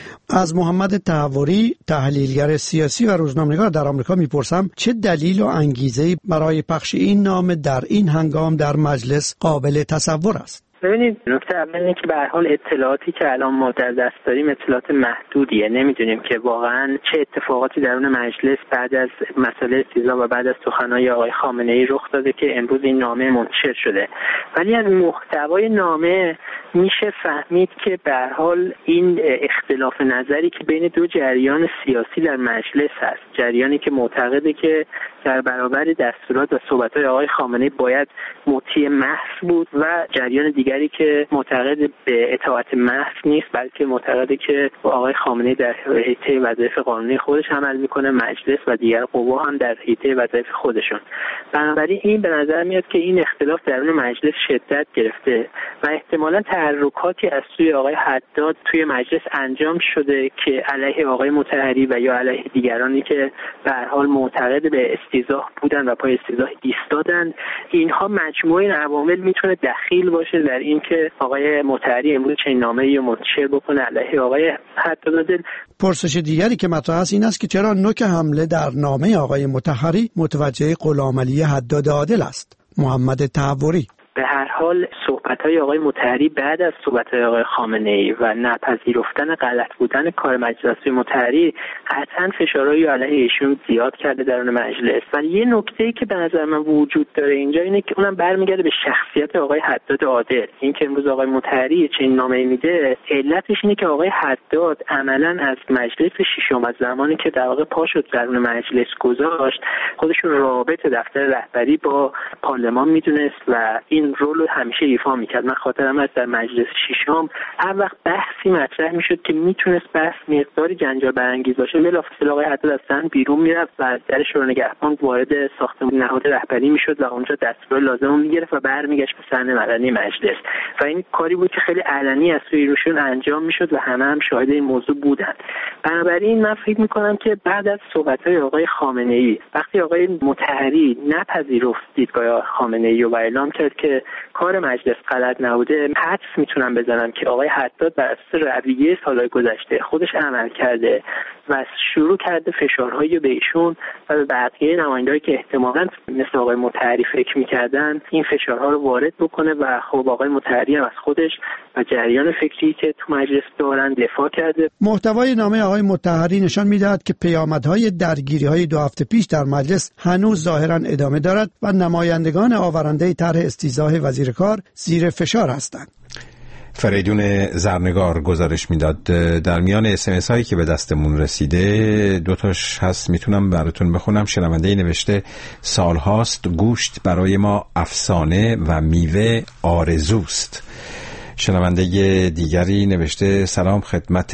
S10: از محمد تحوری تحلیلگر سیاسی و روزنامه‌نگار در آمریکا میپرسم چه دلیل و انگیزه‌ای برای پخش این نامه در این هنگام در مجلس قابل تصور است؟
S11: ببینید نکته اول اینه که به هر حال اطلاعاتی که الان ما در دست داریم اطلاعات محدودیه. نمیدونیم که واقعا چه اتفاقاتی درون مجلس بعد از مسئله استیضاح و بعد از سخنهای آقای خامنه‌ای رخ داده که امروز این نامه منتشر شده. ولی از محتوای نامه میشه فهمید که به هر حال این اختلاف نظری که بین دو جریان سیاسی در مجلس هست، جریانی که معتقده که در برابر دستورات و صحبت‌های آقای خامنه‌ای باید مطیع محض بود و جریان دیگری که معتقد به اطاعت محض نیست بلکه معتقده که آقای خامنه‌ای در حیطه وظایف قانونی خودش عمل میکنه، مجلس و دیگر قوا هم در حیطه وظایف خودشون. بنابراین این به نظر میاد که این اختلاف درون مجلس شدت گرفته و احتمالاً تحرکاتی از سوی آقای حداد توی مجلس انجام شده که علیه آقای مطهری و یا علیه دیگرانی که به هر حال معتقد به استیضاح بودن و پای استیضاح ایستادن. اینها مجموعه عوامل میتونه دخیل باشه در اینکه آقای مطهری امروز چنین نامه‌ای رو منتشر بکنه علیه آقای حداد عادل.
S10: پرسش دیگری که مطرح است این است که چرا نوک حمله در نامه آقای مطهری متوجه غلامعلی حداد عادل است؟ محمد تحوری:
S11: به هر حال صحبت‌های آقای مطهری بعد از صحبت‌های آقای خامنه‌ای و نپذیرفتن غلط بودن کار مجلس مطهری قطعاً فشارهایی علیه ایشون زیاد کرده درون مجلس. و یه نکته‌ای که به نظر من وجود داره اینجا اینه که اونم برمیگرده به شخصیت آقای حداد عادل. این که امروز آقای مطهری چنین نامه‌ای میده علتش اینه که آقای حداد عملاً از مجلس ششم از زمانی که در واقع پا شد درون مجلس گذاشت خودش رو رابط دفتر رهبری با پارلمان میدونست و این رول رو همیشه ایفا میکرد. من خاطرم از در مجلس ششم هر وقت بحثی مطرح میشد که میتونست بحث مقداری جنجال برانگیز باشه بلافاصله آقای حداد از صحن بیرون میرفت و از در شورای نگهبان وارد ساختمان نهاد رهبری میشد و اونجا دستور لازم رو میگرفت و برمیگشت به صحن مدنی مجلس و این کاری بود که خیلی علنی از سوی ایشون انجام میشد و همه هم شاهد این موضوع بودن. بنابراین من فکر میکنم که بعد از صحبت‌های آقای خامنه‌ای وقتی آقای مطهری نپذیرفت دیدگاه خامنه‌ای و اعلام کرد که کار مجلس غلط نبوده، حدس میتونم بزنم که آقای حداد بر اساس رویه سالهای گذشته خودش عمل کرده و شروع کرده فشارهایی به ایشون و به بقیه نماینده‌هایی که احتمالاً مثل آقای مطهری فکر میکردن این فشارها رو وارد بکنه و خب آقای مطهری هم از خودش و جریان فکری که تو مجلس دارن دفاع کرده.
S10: محتوای نامه آقای مطهری نشان می‌دهد که پیامدهای درگیری‌های دو هفته پیش در مجلس هنوز ظاهراً ادامه دارد و نمایندگان آورنده طرح استیضاح وزیر کار زیر فشار هستند.
S1: فریدون زرنگار گزارش میداد. در میان اس ام اس هایی که به دستمون رسیده دوتاش هست میتونم براتون بخونم. شنونده نوشته سالهاست گوشت برای ما افسانه و میوه آرزوست. شنونده دیگری نوشته سلام خدمت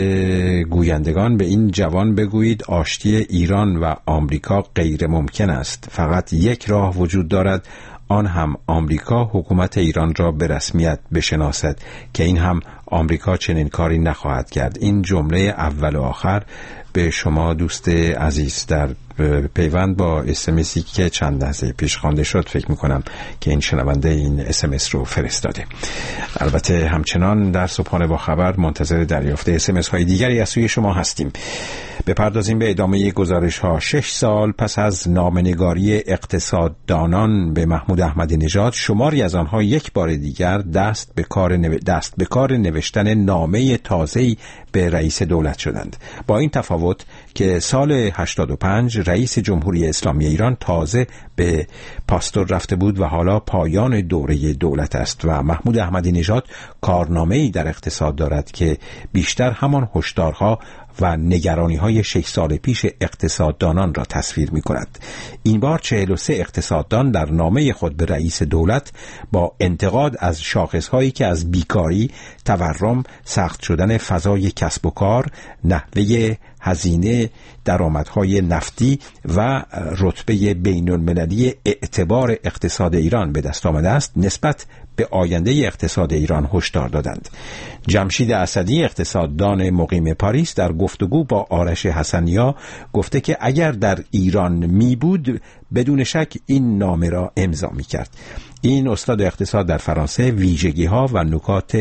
S1: گویندگان، به این جوان بگویید آشتی ایران و آمریکا غیر ممکن است. فقط یک راه وجود دارد، آن هم آمریکا حکومت ایران را به رسمیت بشناسد که این هم آمریکا چنین کاری نخواهد کرد. این جمله اول و آخر به شما دوست عزیز در پیوند با اسمسی که چند لحظه پیش خوانده شد فکر میکنم که این شنونده این اسمس رو فرستاده. البته همچنان در صبحانه با خبر منتظر دریافت اسمس های دیگری از سوی شما هستیم. بپردازیم به ادامه گزارش ها. شش سال پس از نامنگاری اقتصاددانان به محمود احمدی نژاد، شماری از آنها یک بار دیگر دست به کار نو... دست به کار نوشتن نامه تازه‌ای به رئیس دولت شدند. با این تفاوت که سال هشتاد و پنج رئیس جمهوری اسلامی ایران تازه به پاستور رفته بود و حالا پایان دوره دولت است و محمود احمدی نژاد کارنامه‌ای در اقتصاد دارد که بیشتر همان هشدارها و نگرانی‌های شش سال پیش اقتصاددانان را تصویر می‌کند. این بار چهل و سه اقتصاددان در نامه خود به رئیس دولت با انتقاد از شاخص‌هایی که از بیکاری، تورم، سخت شدن فضای کسب و کار، نحوه هزینه درآمدهای نفتی و رتبه بین‌المللی اعتبار اقتصاد ایران به دست آمده است، نسبت به آینده اقتصاد ایران هشدار دادند. جمشید اسدی، اقتصاددان مقیم پاریس، در گفتگو با آرش حسنیا گفته که اگر در ایران می بود بدون شک این نامه را امضا می کرد. این استاد اقتصاد در فرانسه ویژگی ها و نکات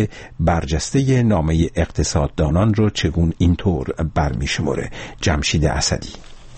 S1: برجسته نامه اقتصاددانان رو چگونه اینطور برمی شماره. جمشید اسدی: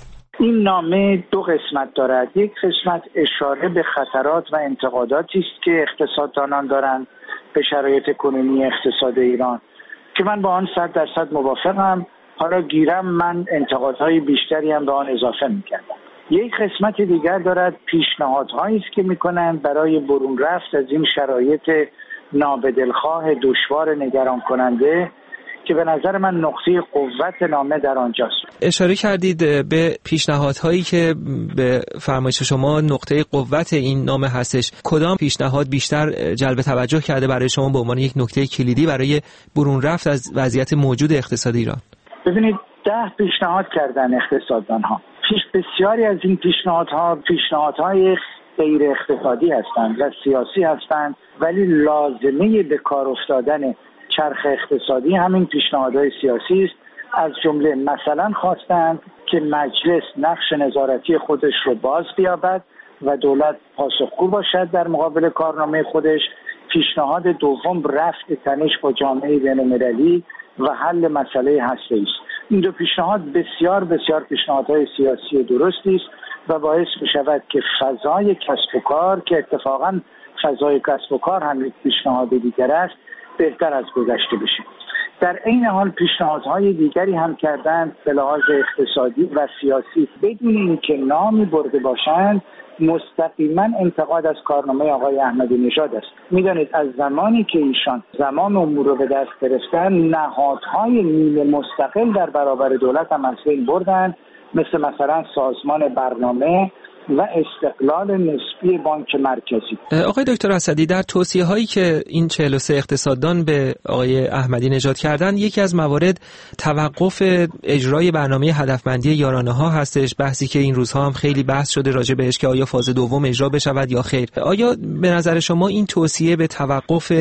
S12: این نامه دو قسمت دارد. یک قسمت اشاره به خطرات و انتقاداتی است که اقتصاددانان دارند به شرایط کنونی اقتصاد ایران که من با آن صد درصد موافقم. حالا گیرم من انتقادهای بیشتری هم به آن اضافه می‌کردم. یک قسمت دیگر دارد پیشنهادهایی است که می‌کنند برای برون رفت از این شرایط نابدلخواه دشوار نگران کننده که به نظر من نقطه قوت نامه در آنجاست.
S13: اشاره کردید به پیشنهادهایی که به فرمایش شما نقطه قوت این نامه هستش. کدام پیشنهاد بیشتر جلب توجه کرده برای شما به عنوان یک نکته کلیدی برای برون رفت از وضعیت موجود اقتصاد ایران؟
S12: ببینید، ده پیشنهاد کردن اقتصاددانها. پیش بسیاری از این پیشنهادها پیشنهادهای غیر اقتصادی هستند و سیاسی هستند، ولی لازمه به کار افتادن چرخ اقتصادی همین پیشنهادهای سیاسی است. از جمله مثلا خواستند که مجلس نقش نظارتی خودش رو باز بیابد و دولت پاسخگو باشد در مقابل کارنامه خودش. پیشنهاد دوم رفع تنش با جامعه بین‌المللی و حل مسئله هسته‌ای است. این دو پیشنهاد بسیار بسیار پیشنهادهای سیاسی درستی است و باعث می‌شود که فضای کسب و کار که اتفاقاً فضای کسب و کار هم یک پیشنهاد دیگر است بهتر از گذشته بشه. در این حال پیشنهادهای دیگری هم کردند به لحاظ اقتصادی و سیاسی بدون اینکه نامی برده باشند. مستقیما انتقاد از کارنامه آقای احمدی نژاد است. میدانید از زمانی که ایشان زمان امور رو به دست گرفتن، نهادهای نیمه مستقل در برابر دولت هم از بین بردن، مثل مثلا سازمان برنامه و استقلال نسبی بانک مرکزی.
S13: آقای دکتر اسدی، در توصیه هایی که این چهل و سه اقتصاددان به آقای احمدی نژاد کردن، یکی از موارد توقف اجرای برنامه هدفمندی یارانه ها هستش. بحثی که این روزها هم خیلی بحث شده راجع بهش که آیا فاز دوم اجرا بشود یا خیر. آیا به نظر شما این توصیه به توقف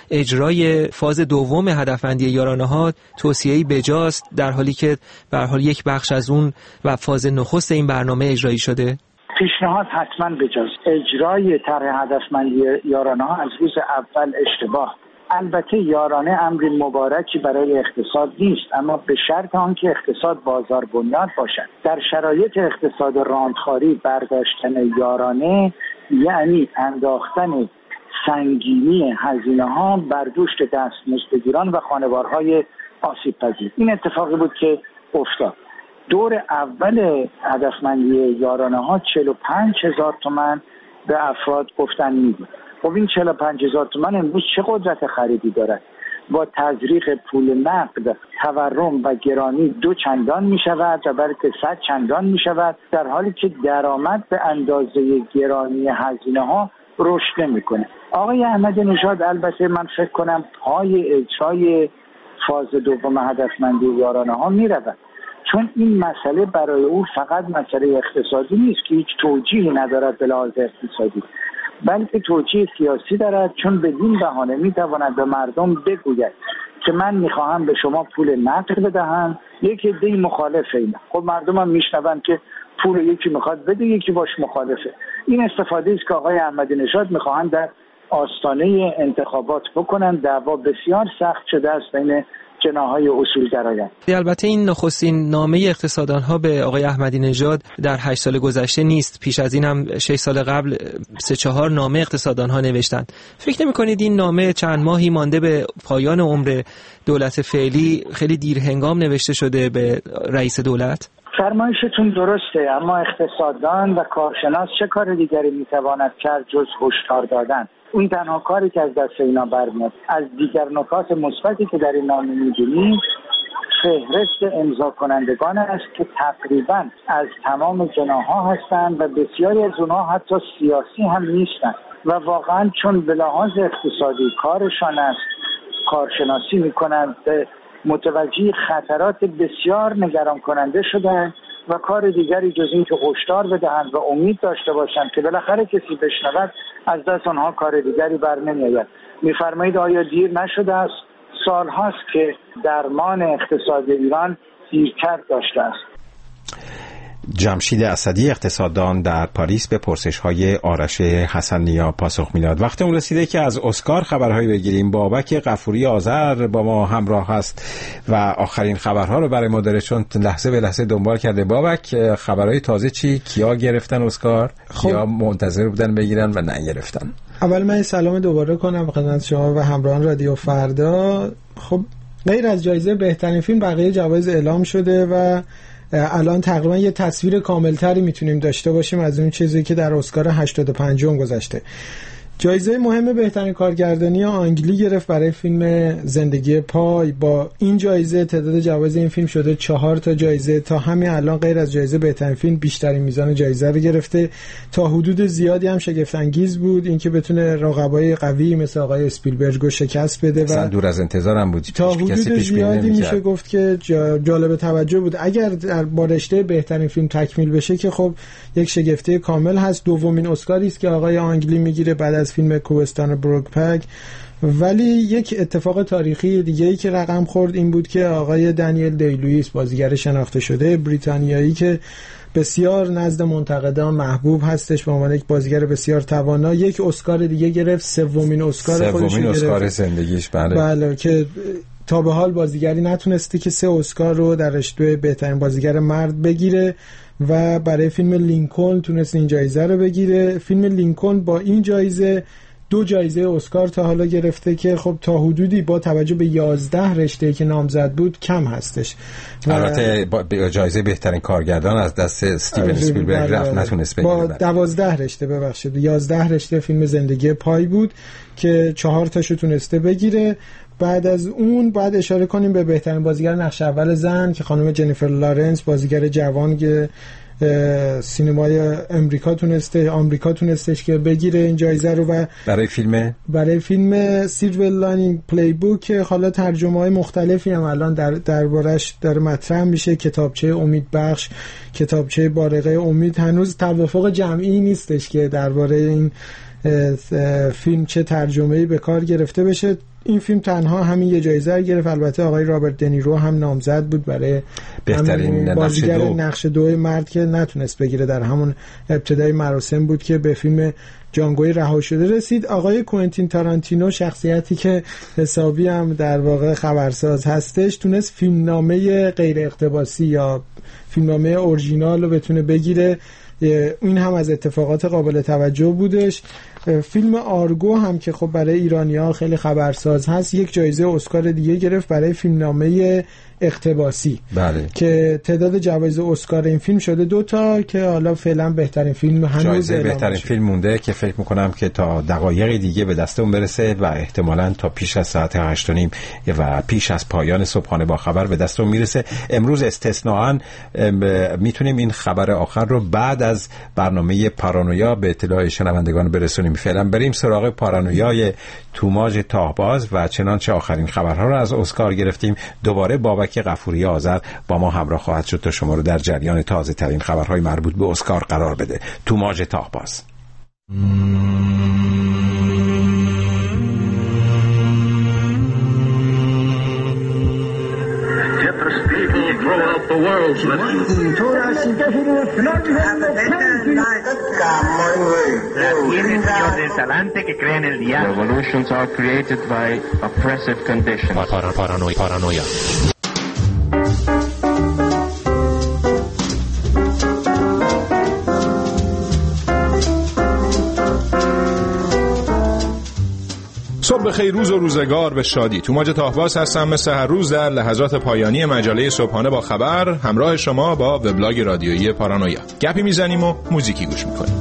S13: اجرای فاز دوم هدفمندی یارانه ها توصیه‌ای بجاست، در حالی که به هر حال یک بخش از اون و فاز نخست این برنامه اجرایی شده؟
S12: پیشنهاد حتما بجاست. اجرای طرح هدفمندی یارانه ها از روز اول اشتباه. البته یارانه امری مبارکی برای اقتصاد نیست، اما به شرط آنکه اقتصاد بازار بنیاد باشد. در شرایط اقتصاد راندخاری برداشتن یارانه یعنی انداختن سنگینی هزینه ها بر دوش دستمزدگیران و خانوارهای آسیب پذیر. این اتفاقی بود که افتاد. دور اول هدفمندی یارانه ها چهل و پنج هزار تومان به افراد گفتن میدید. خب این چهل و پنج هزار تومان امروز چه قدرت خریدی دارد؟ با تزریق پول نقد تورم و گرانی دو چندان می شود و بلکه صد چندان می شود، در حالی که درآمد به اندازه گرانی هزینه ها رشد نمی کنه. آقای احمدی نژاد البته من فکر کنم پای اجرای فاز دوم هدفمندی یارانه ها می رود، چون این مسئله برای او فقط مسئله اقتصادی نیست که هیچ توجیهی ندارد به لحاظ اقتصادی، بلکه توجیه سیاسی دارد، چون بدین بهانه میتواند به مردم بگوید که من میخواهم به شما پول نقد بدهم، یک عده مخالف اینه. خب مردم هم میشنون که پول یکی میخواد بده یکی باش مخالفه. این استفاده است که آقای احمدی نژاد میخواهند در آستانه انتخابات بکنن. دعوا بسیار سخت شده است بین جناحهای اصولگرایان.
S13: البته این نخستین نامه اقتصاددانها به آقای احمدی نژاد در هشت سال گذشته نیست. پیش از این هم شش سال قبل سه چهار نامه اقتصاددانها نوشتند. فکر نمی‌کنید این نامه چند ماهی مانده به پایان عمر دولت فعلی خیلی دیر هنگام نوشته شده به رئیس دولت؟
S12: فرمایشتون درسته، اما اقتصاددان و کارشناس چه کار دیگری میتواند کرد جز هشدار دادن؟ اون تنها کاری که از دست اینا برمیاد. از دیگر نکات مثبتی که در این نامه می‌بینیم فهرست امضا کنندگان است که تقریباً از تمام جناح‌ها هستند و بسیاری از اونها حتی سیاسی هم نیستند و واقعاً چون به لحاظ اقتصادی کارشان است، کارشناسی می‌کنند، متوجه خطرات بسیار نگران کننده شدند و کار دیگری جز این که هشدار بدهند و امید داشته باشند که بالاخره کسی بشنود، از دست آنها کار دیگری بر نمیآید. می‌فرمایید آیا دیر نشده است؟ سال‌هاست که درمان اقتصاد ایران دیرتر داشته است.
S1: جمشید اسدی اقتصاددان در پاریس به پرسش‌های آرش حسن نیا پاسخ می‌داد. وقت اون رسیده که از اسکار خبرهایی بگیریم. بابک غفوری آذر با ما همراه هست و آخرین خبرها رو برای ما داره، چون لحظه به لحظه دنبال کرده. بابک، خبرهای تازه چی؟ کیا گرفتن اسکار؟ خب. کیا منتظر بودن بگیرن و نگرفتن؟
S6: اول من سلام دوباره کنم خدمت شما و همراهان رادیو فردا. خب غیر از جایزه بهترین فیلم بقیه جوایز اعلام شده و الان تقریبا یه تصویر کاملتری میتونیم داشته باشیم از اون چیزی که در اسکار هشتاد و پنجم گذشته. جایزه مهم بهترین کارگردانی آنگلی گرفت برای فیلم زندگی پای. با این جایزه تعداد جوایز این فیلم شده چهار تا جایزه. تا همین الان غیر از جایزه بهترین فیلم بیشترین میزان جایزه رو گرفته. تا حدود زیادی هم شگفت انگیز بود اینکه بتونه رقبای قوی مثل آقای اسپیلبرگ رو شکست بده و
S1: دور از انتظارم بود.
S6: تا حدود زیادی میشه گفت که جالب توجه بود. اگر با رشته بهترین فیلم تکمیل بشه که خب یک شگفتی کامل هست. دومین اسکاری است که آقای آنگلی میگیره بعد از فیلم کوهستان بروکپک. ولی یک اتفاق تاریخی دیگه‌ای که رقم خورد این بود که آقای دنیل دی لوئیس، بازیگر شناخته شده بریتانیایی که بسیار نزد منتقدان محبوب هستش به عنوان یک بازیگر بسیار توانا، یک اسکار دیگه گرفت. سومین اسکار خودش
S1: سومین اسکار زندگیش. بله
S6: بله که تا به حال بازیگری نتونسته که سه اسکار رو در رشته بهترین بازیگر مرد بگیره و برای فیلم لینکلن تونست این جایزه رو بگیره. فیلم لینکلن با این جایزه دو جایزه اسکار تا حالا گرفته که خب تا حدودی با توجه به یازده رشته که نامزد بود کم هستش.
S1: البته با جایزه بهترین کارگردان از دست استیون اسپیلبرگ رفت، نتونست بگیره.
S6: با دوازده رشته ببخشید یازده رشته فیلم زندگی پای بود که چهار تاشو تونسته بگیره. بعد از اون بعد اشاره کنیم به بهترین بازیگر نقش اول زن که خانم جنیفر لارنس، بازیگر جوان که سینمای امریکا تونسته آمریکا تونستش که بگیره این جایزه رو. و
S1: برای فیلم
S6: برای فیلم سیلور لاینینگ پلی بوک که حالا ترجمه‌های مختلفی هم الان در دربارش داره مطرح میشه. کتابچه امید بخش، کتابچه بارقه امید. هنوز توافق جمعی نیستش که درباره این فیلم چه ترجمه‌ای به کار گرفته بشه. این فیلم تنها همین یه جایزه گرفت. البته آقای رابرت دنیرو هم نامزد بود برای
S1: بهترین
S6: بازیگر نقش دو مرد که نتونست بگیره. در همون ابتدای مراسم بود که به فیلم جانگوی رها شده رسید. آقای کوئنتین تارانتینو، شخصیتی که حسابی هم در واقع خبرساز هستش، تونست فیلمنامه غیر اقتباسی یا فیلمنامه اورجینال رو بتونه بگیره. این هم از اتفاقات قابل توجه بودش. فیلم آرگو هم که خب برای ایرانی‌ها خیلی خبرساز هست یک جایزه اسکار دیگه گرفت برای فیلمنامه اقتباسی.
S1: بله.
S6: که تعداد جوایز اسکار این فیلم شده دو تا که حالا فعلا بهترین فیلم هنوز
S1: جایزه بهترین فیلم مونده که فکر میکنم که تا دقایق دیگه به دست اون برسه و احتمالاً تا پیش از ساعت هشت و نیم و پیش از پایان صبحانه با خبر به دست اون میرسه. امروز استثناءً میتونیم این خبر آخر رو بعد از برنامه پارانویا به اطلاع شنوندگان برسونیم. فعلا بریم سراغ پارانویای توماج تاهباز و چنانچه آخرین خبرها رو از اسکار گرفتیم. دوباره بابک غفوری آذر با ما همراه خواهد شد تا شما رو در جریان تازه ترین خبرهای مربوط به اسکار قرار بده. توماج تاهباز.
S14: the world's listening. Revolutions are created by oppressive conditions.
S15: Paranoia. Paranoia.
S16: صبح بخیر، روز و روزگار به شادی. توماج تاهواز هستم مثل هر روز در لحظات پایانی مجله صبحانه با خبر، همراه شما با وبلاگ رادیویی پارانویا. گپی میزنیم و موزیکی گوش میکنیم.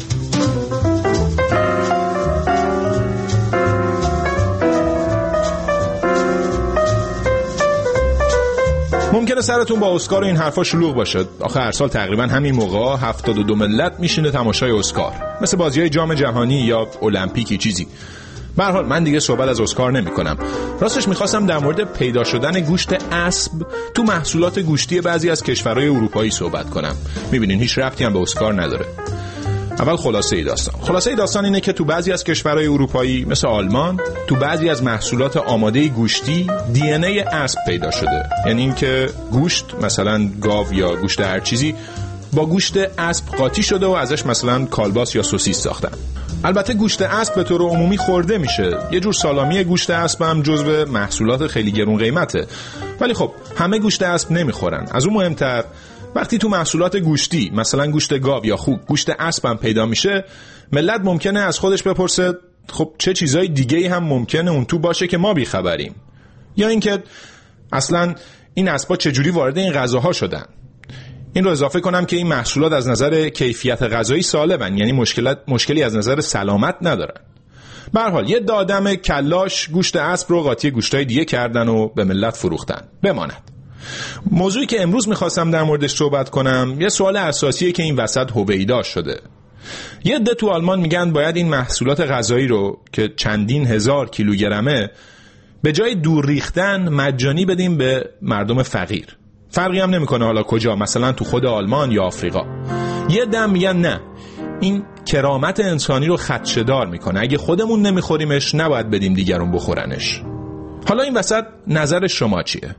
S16: ممکنه سرتون با اسکار و این حرفا شلوغ باشه. آخه هر سال تقریبا همین موقع هفتاد و دو ملت میشینه تماشای اسکار، مثل بازی‌های جام جهانی یا المپیکی چیزی. به هر حال من دیگه صحبت از اسکار نمی کنم. راستش میخواستم در مورد پیدا شدن گوشت اسب تو محصولات گوشتی بعضی از کشورهای اروپایی صحبت کنم. میبینین هیچ ربطی هم به اسکار نداره. اول خلاصه ای داستان. خلاصه ای داستان اینه که تو بعضی از کشورهای اروپایی مثل آلمان، تو بعضی از محصولات آماده گوشتی دی ان ای اسب پیدا شده. یعنی اینکه گوشت، مثلا گاو یا گوشت هر چیزی، با گوشت اسب قاطی شده و ازش مثلا کالباس یا سوسیس ساختن. البته گوشت اسب به طور عمومی خورده میشه. یه جور سالامی گوشت اسب هم جزو محصولات خیلی گرون قیمته. ولی خب همه گوشت اسب نمیخورن. از اون مهمتر وقتی تو محصولات گوشتی مثلا گوشت گاو یا خوک گوشت اسب هم پیدا میشه، ملت ممکنه از خودش بپرسه خب چه چیزای دیگه‌ای هم ممکنه اون تو باشه که ما بیخبریم، یا اینکه اصلا این اسبا چجوری وارد این غذاها شدن. این رو اضافه کنم که این محصولات از نظر کیفیت غذایی سالمن، یعنی مشکلات مشکلی از نظر سلامت ندارن. به هر حال یه دادم کلاش گوشت اسب رو قاطی گوشتای دیگه کردن و به ملت فروختن. بماند. موضوعی که امروز میخواستم در موردش صحبت کنم یه سوال اساسیه که این وسط هویدا شده. یه عده تو آلمان میگن باید این محصولات غذایی رو که چندین هزار کیلوگرمه به جای دور ریختن مجانی بدیم به مردم فقیر. فرقی هم نمیکنه حالا کجا، مثلا تو خود آلمان یا آفریقا. یه دم میگن نه، این کرامت انسانی رو خدشه‌دار میکنه، اگه خودمون نمیخوریمش نباید بدیم دیگرون بخورنش. حالا این وسط نظر شما چیه؟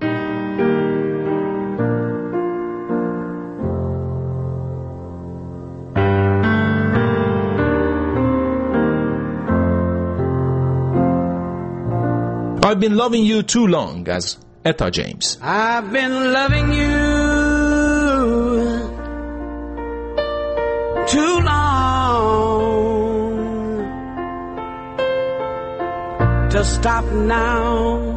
S16: I've been loving you too long از Etta James.
S8: I've been loving you too long to stop now.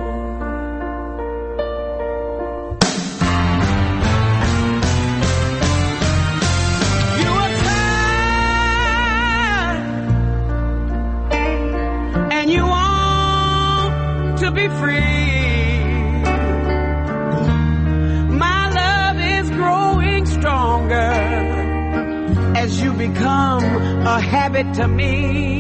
S8: You are tired and you want to be free. As you become a habit to me.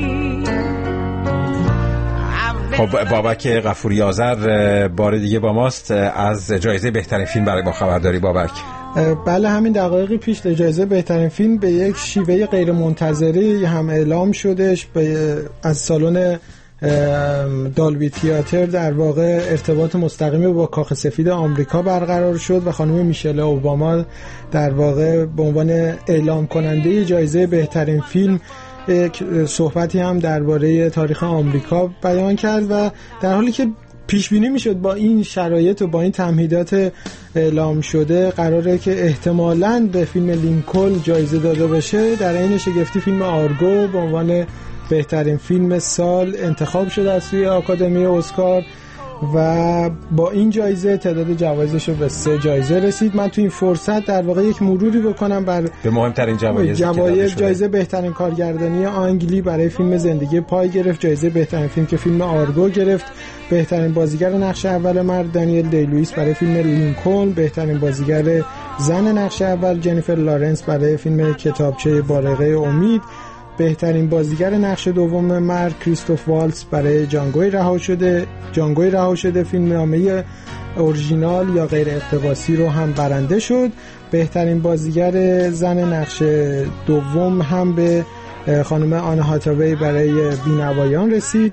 S1: خب بابک غفوری آذر بار دیگه با ماست از جایزه بهترین فیلم برای با خبرداری. بابک
S6: بله، همین دقایقی پیش جایزه بهترین فیلم به یک شیوه غیر منتظره هم اعلام شدش. از سالن دالبی تئاتر در واقع ارتباط مستقیمی با کاخ سفید آمریکا برقرار شد و خانم میشل اوباما در واقع به عنوان اعلام کننده جایزه بهترین فیلم یک صحبتی هم درباره تاریخ آمریکا بیان کرد و در حالی که پیش بینی میشد با این شرایط و با این تمهیدات اعلام شده قراره که احتمالاً به فیلم لینکلن جایزه داده بشه، در این شگفتی فیلم آرگو به عنوان بهترین فیلم سال انتخاب شده از سوی آکادمی اسکار و با این جایزه تعداد جوایزش رو به سه جایزه رسید. من تو این فرصت در واقع یک مروری بکنم بر
S1: به مهمترین جوایز.
S6: جوایز جایزه بهترین کارگردانی آنگلی برای فیلم زندگی پای گرفت، جایزه بهترین فیلم که فیلم آرگو گرفت، بهترین بازیگر نقش اول مرد دانیل دی لوئیس برای فیلم لینکلن، بهترین بازیگر زن نقش اول جنیفر لارنس برای فیلم کتابچه بارقه امید، بهترین بازیگر نقش دوم مرد کریستوف والتز برای جانگوی رها شده جانگوی رها شده فیلم نامه اورجینال یا غیر اقتباسی رو هم برنده شد. بهترین بازیگر زن نقش دوم هم به خانم آنا هاتاوی برای بینوایان رسید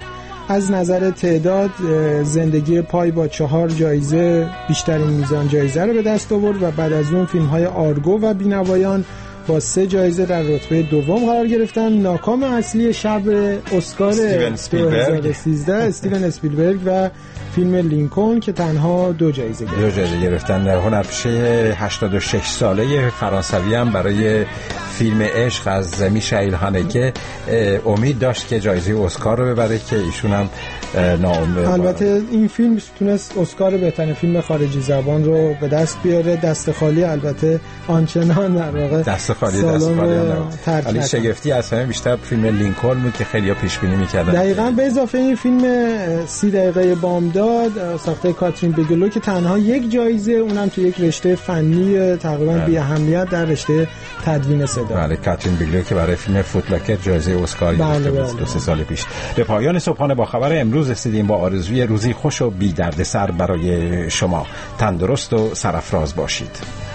S6: از نظر تعداد زندگی پای با چهار جایزه بیشترین میزان جایزه رو به دست آورد و بعد از اون فیلم‌های آرگو و بینوایان با سه جایزه در رتبه دوم قرار گرفتن. ناکام اصلی شب اسکار دو هزار و سیزده استیون اسپیلبرگ و فیلم لینکلن که تنها دو جایزه گرفتن.
S1: دو جایزه گرفتن. هنرپیشه هشتاد و شش ساله فرانسوی هم برای فیلم عشق از میشائیل هانکه امید داشت که جایزه اسکار رو ببره که ایشون هم ناامید.
S6: البته این فیلم تونست اسکار بهترین فیلم خارجی زبان رو به دست بیاره، دست خالی البته آنچنان در واقع
S1: دست خالی دست خالی نبود. ولی شگفتی از همه بیشتر فیلم لینکلن بود که خیلی‌ها پیش بینی می‌کردن.
S6: دقیقاً به اضافه این فیلم سی دقیقه بامداد ساخته کاترین بیگلو که تنها یک جایزه، اونم تو یک رشته فنی تقریباً بی اهمیت در رشته تدوین صدا.
S1: بله، کاترین بیگلو که برای فیلم فوتلاکر جایزه اسکار گرفته بود دو سه سال پیش. به پایان صبحانه با خبر امروز رسیدیم با آرزوی روزی خوش و بی دردسر برای شما. تندرست و سرافراز باشید.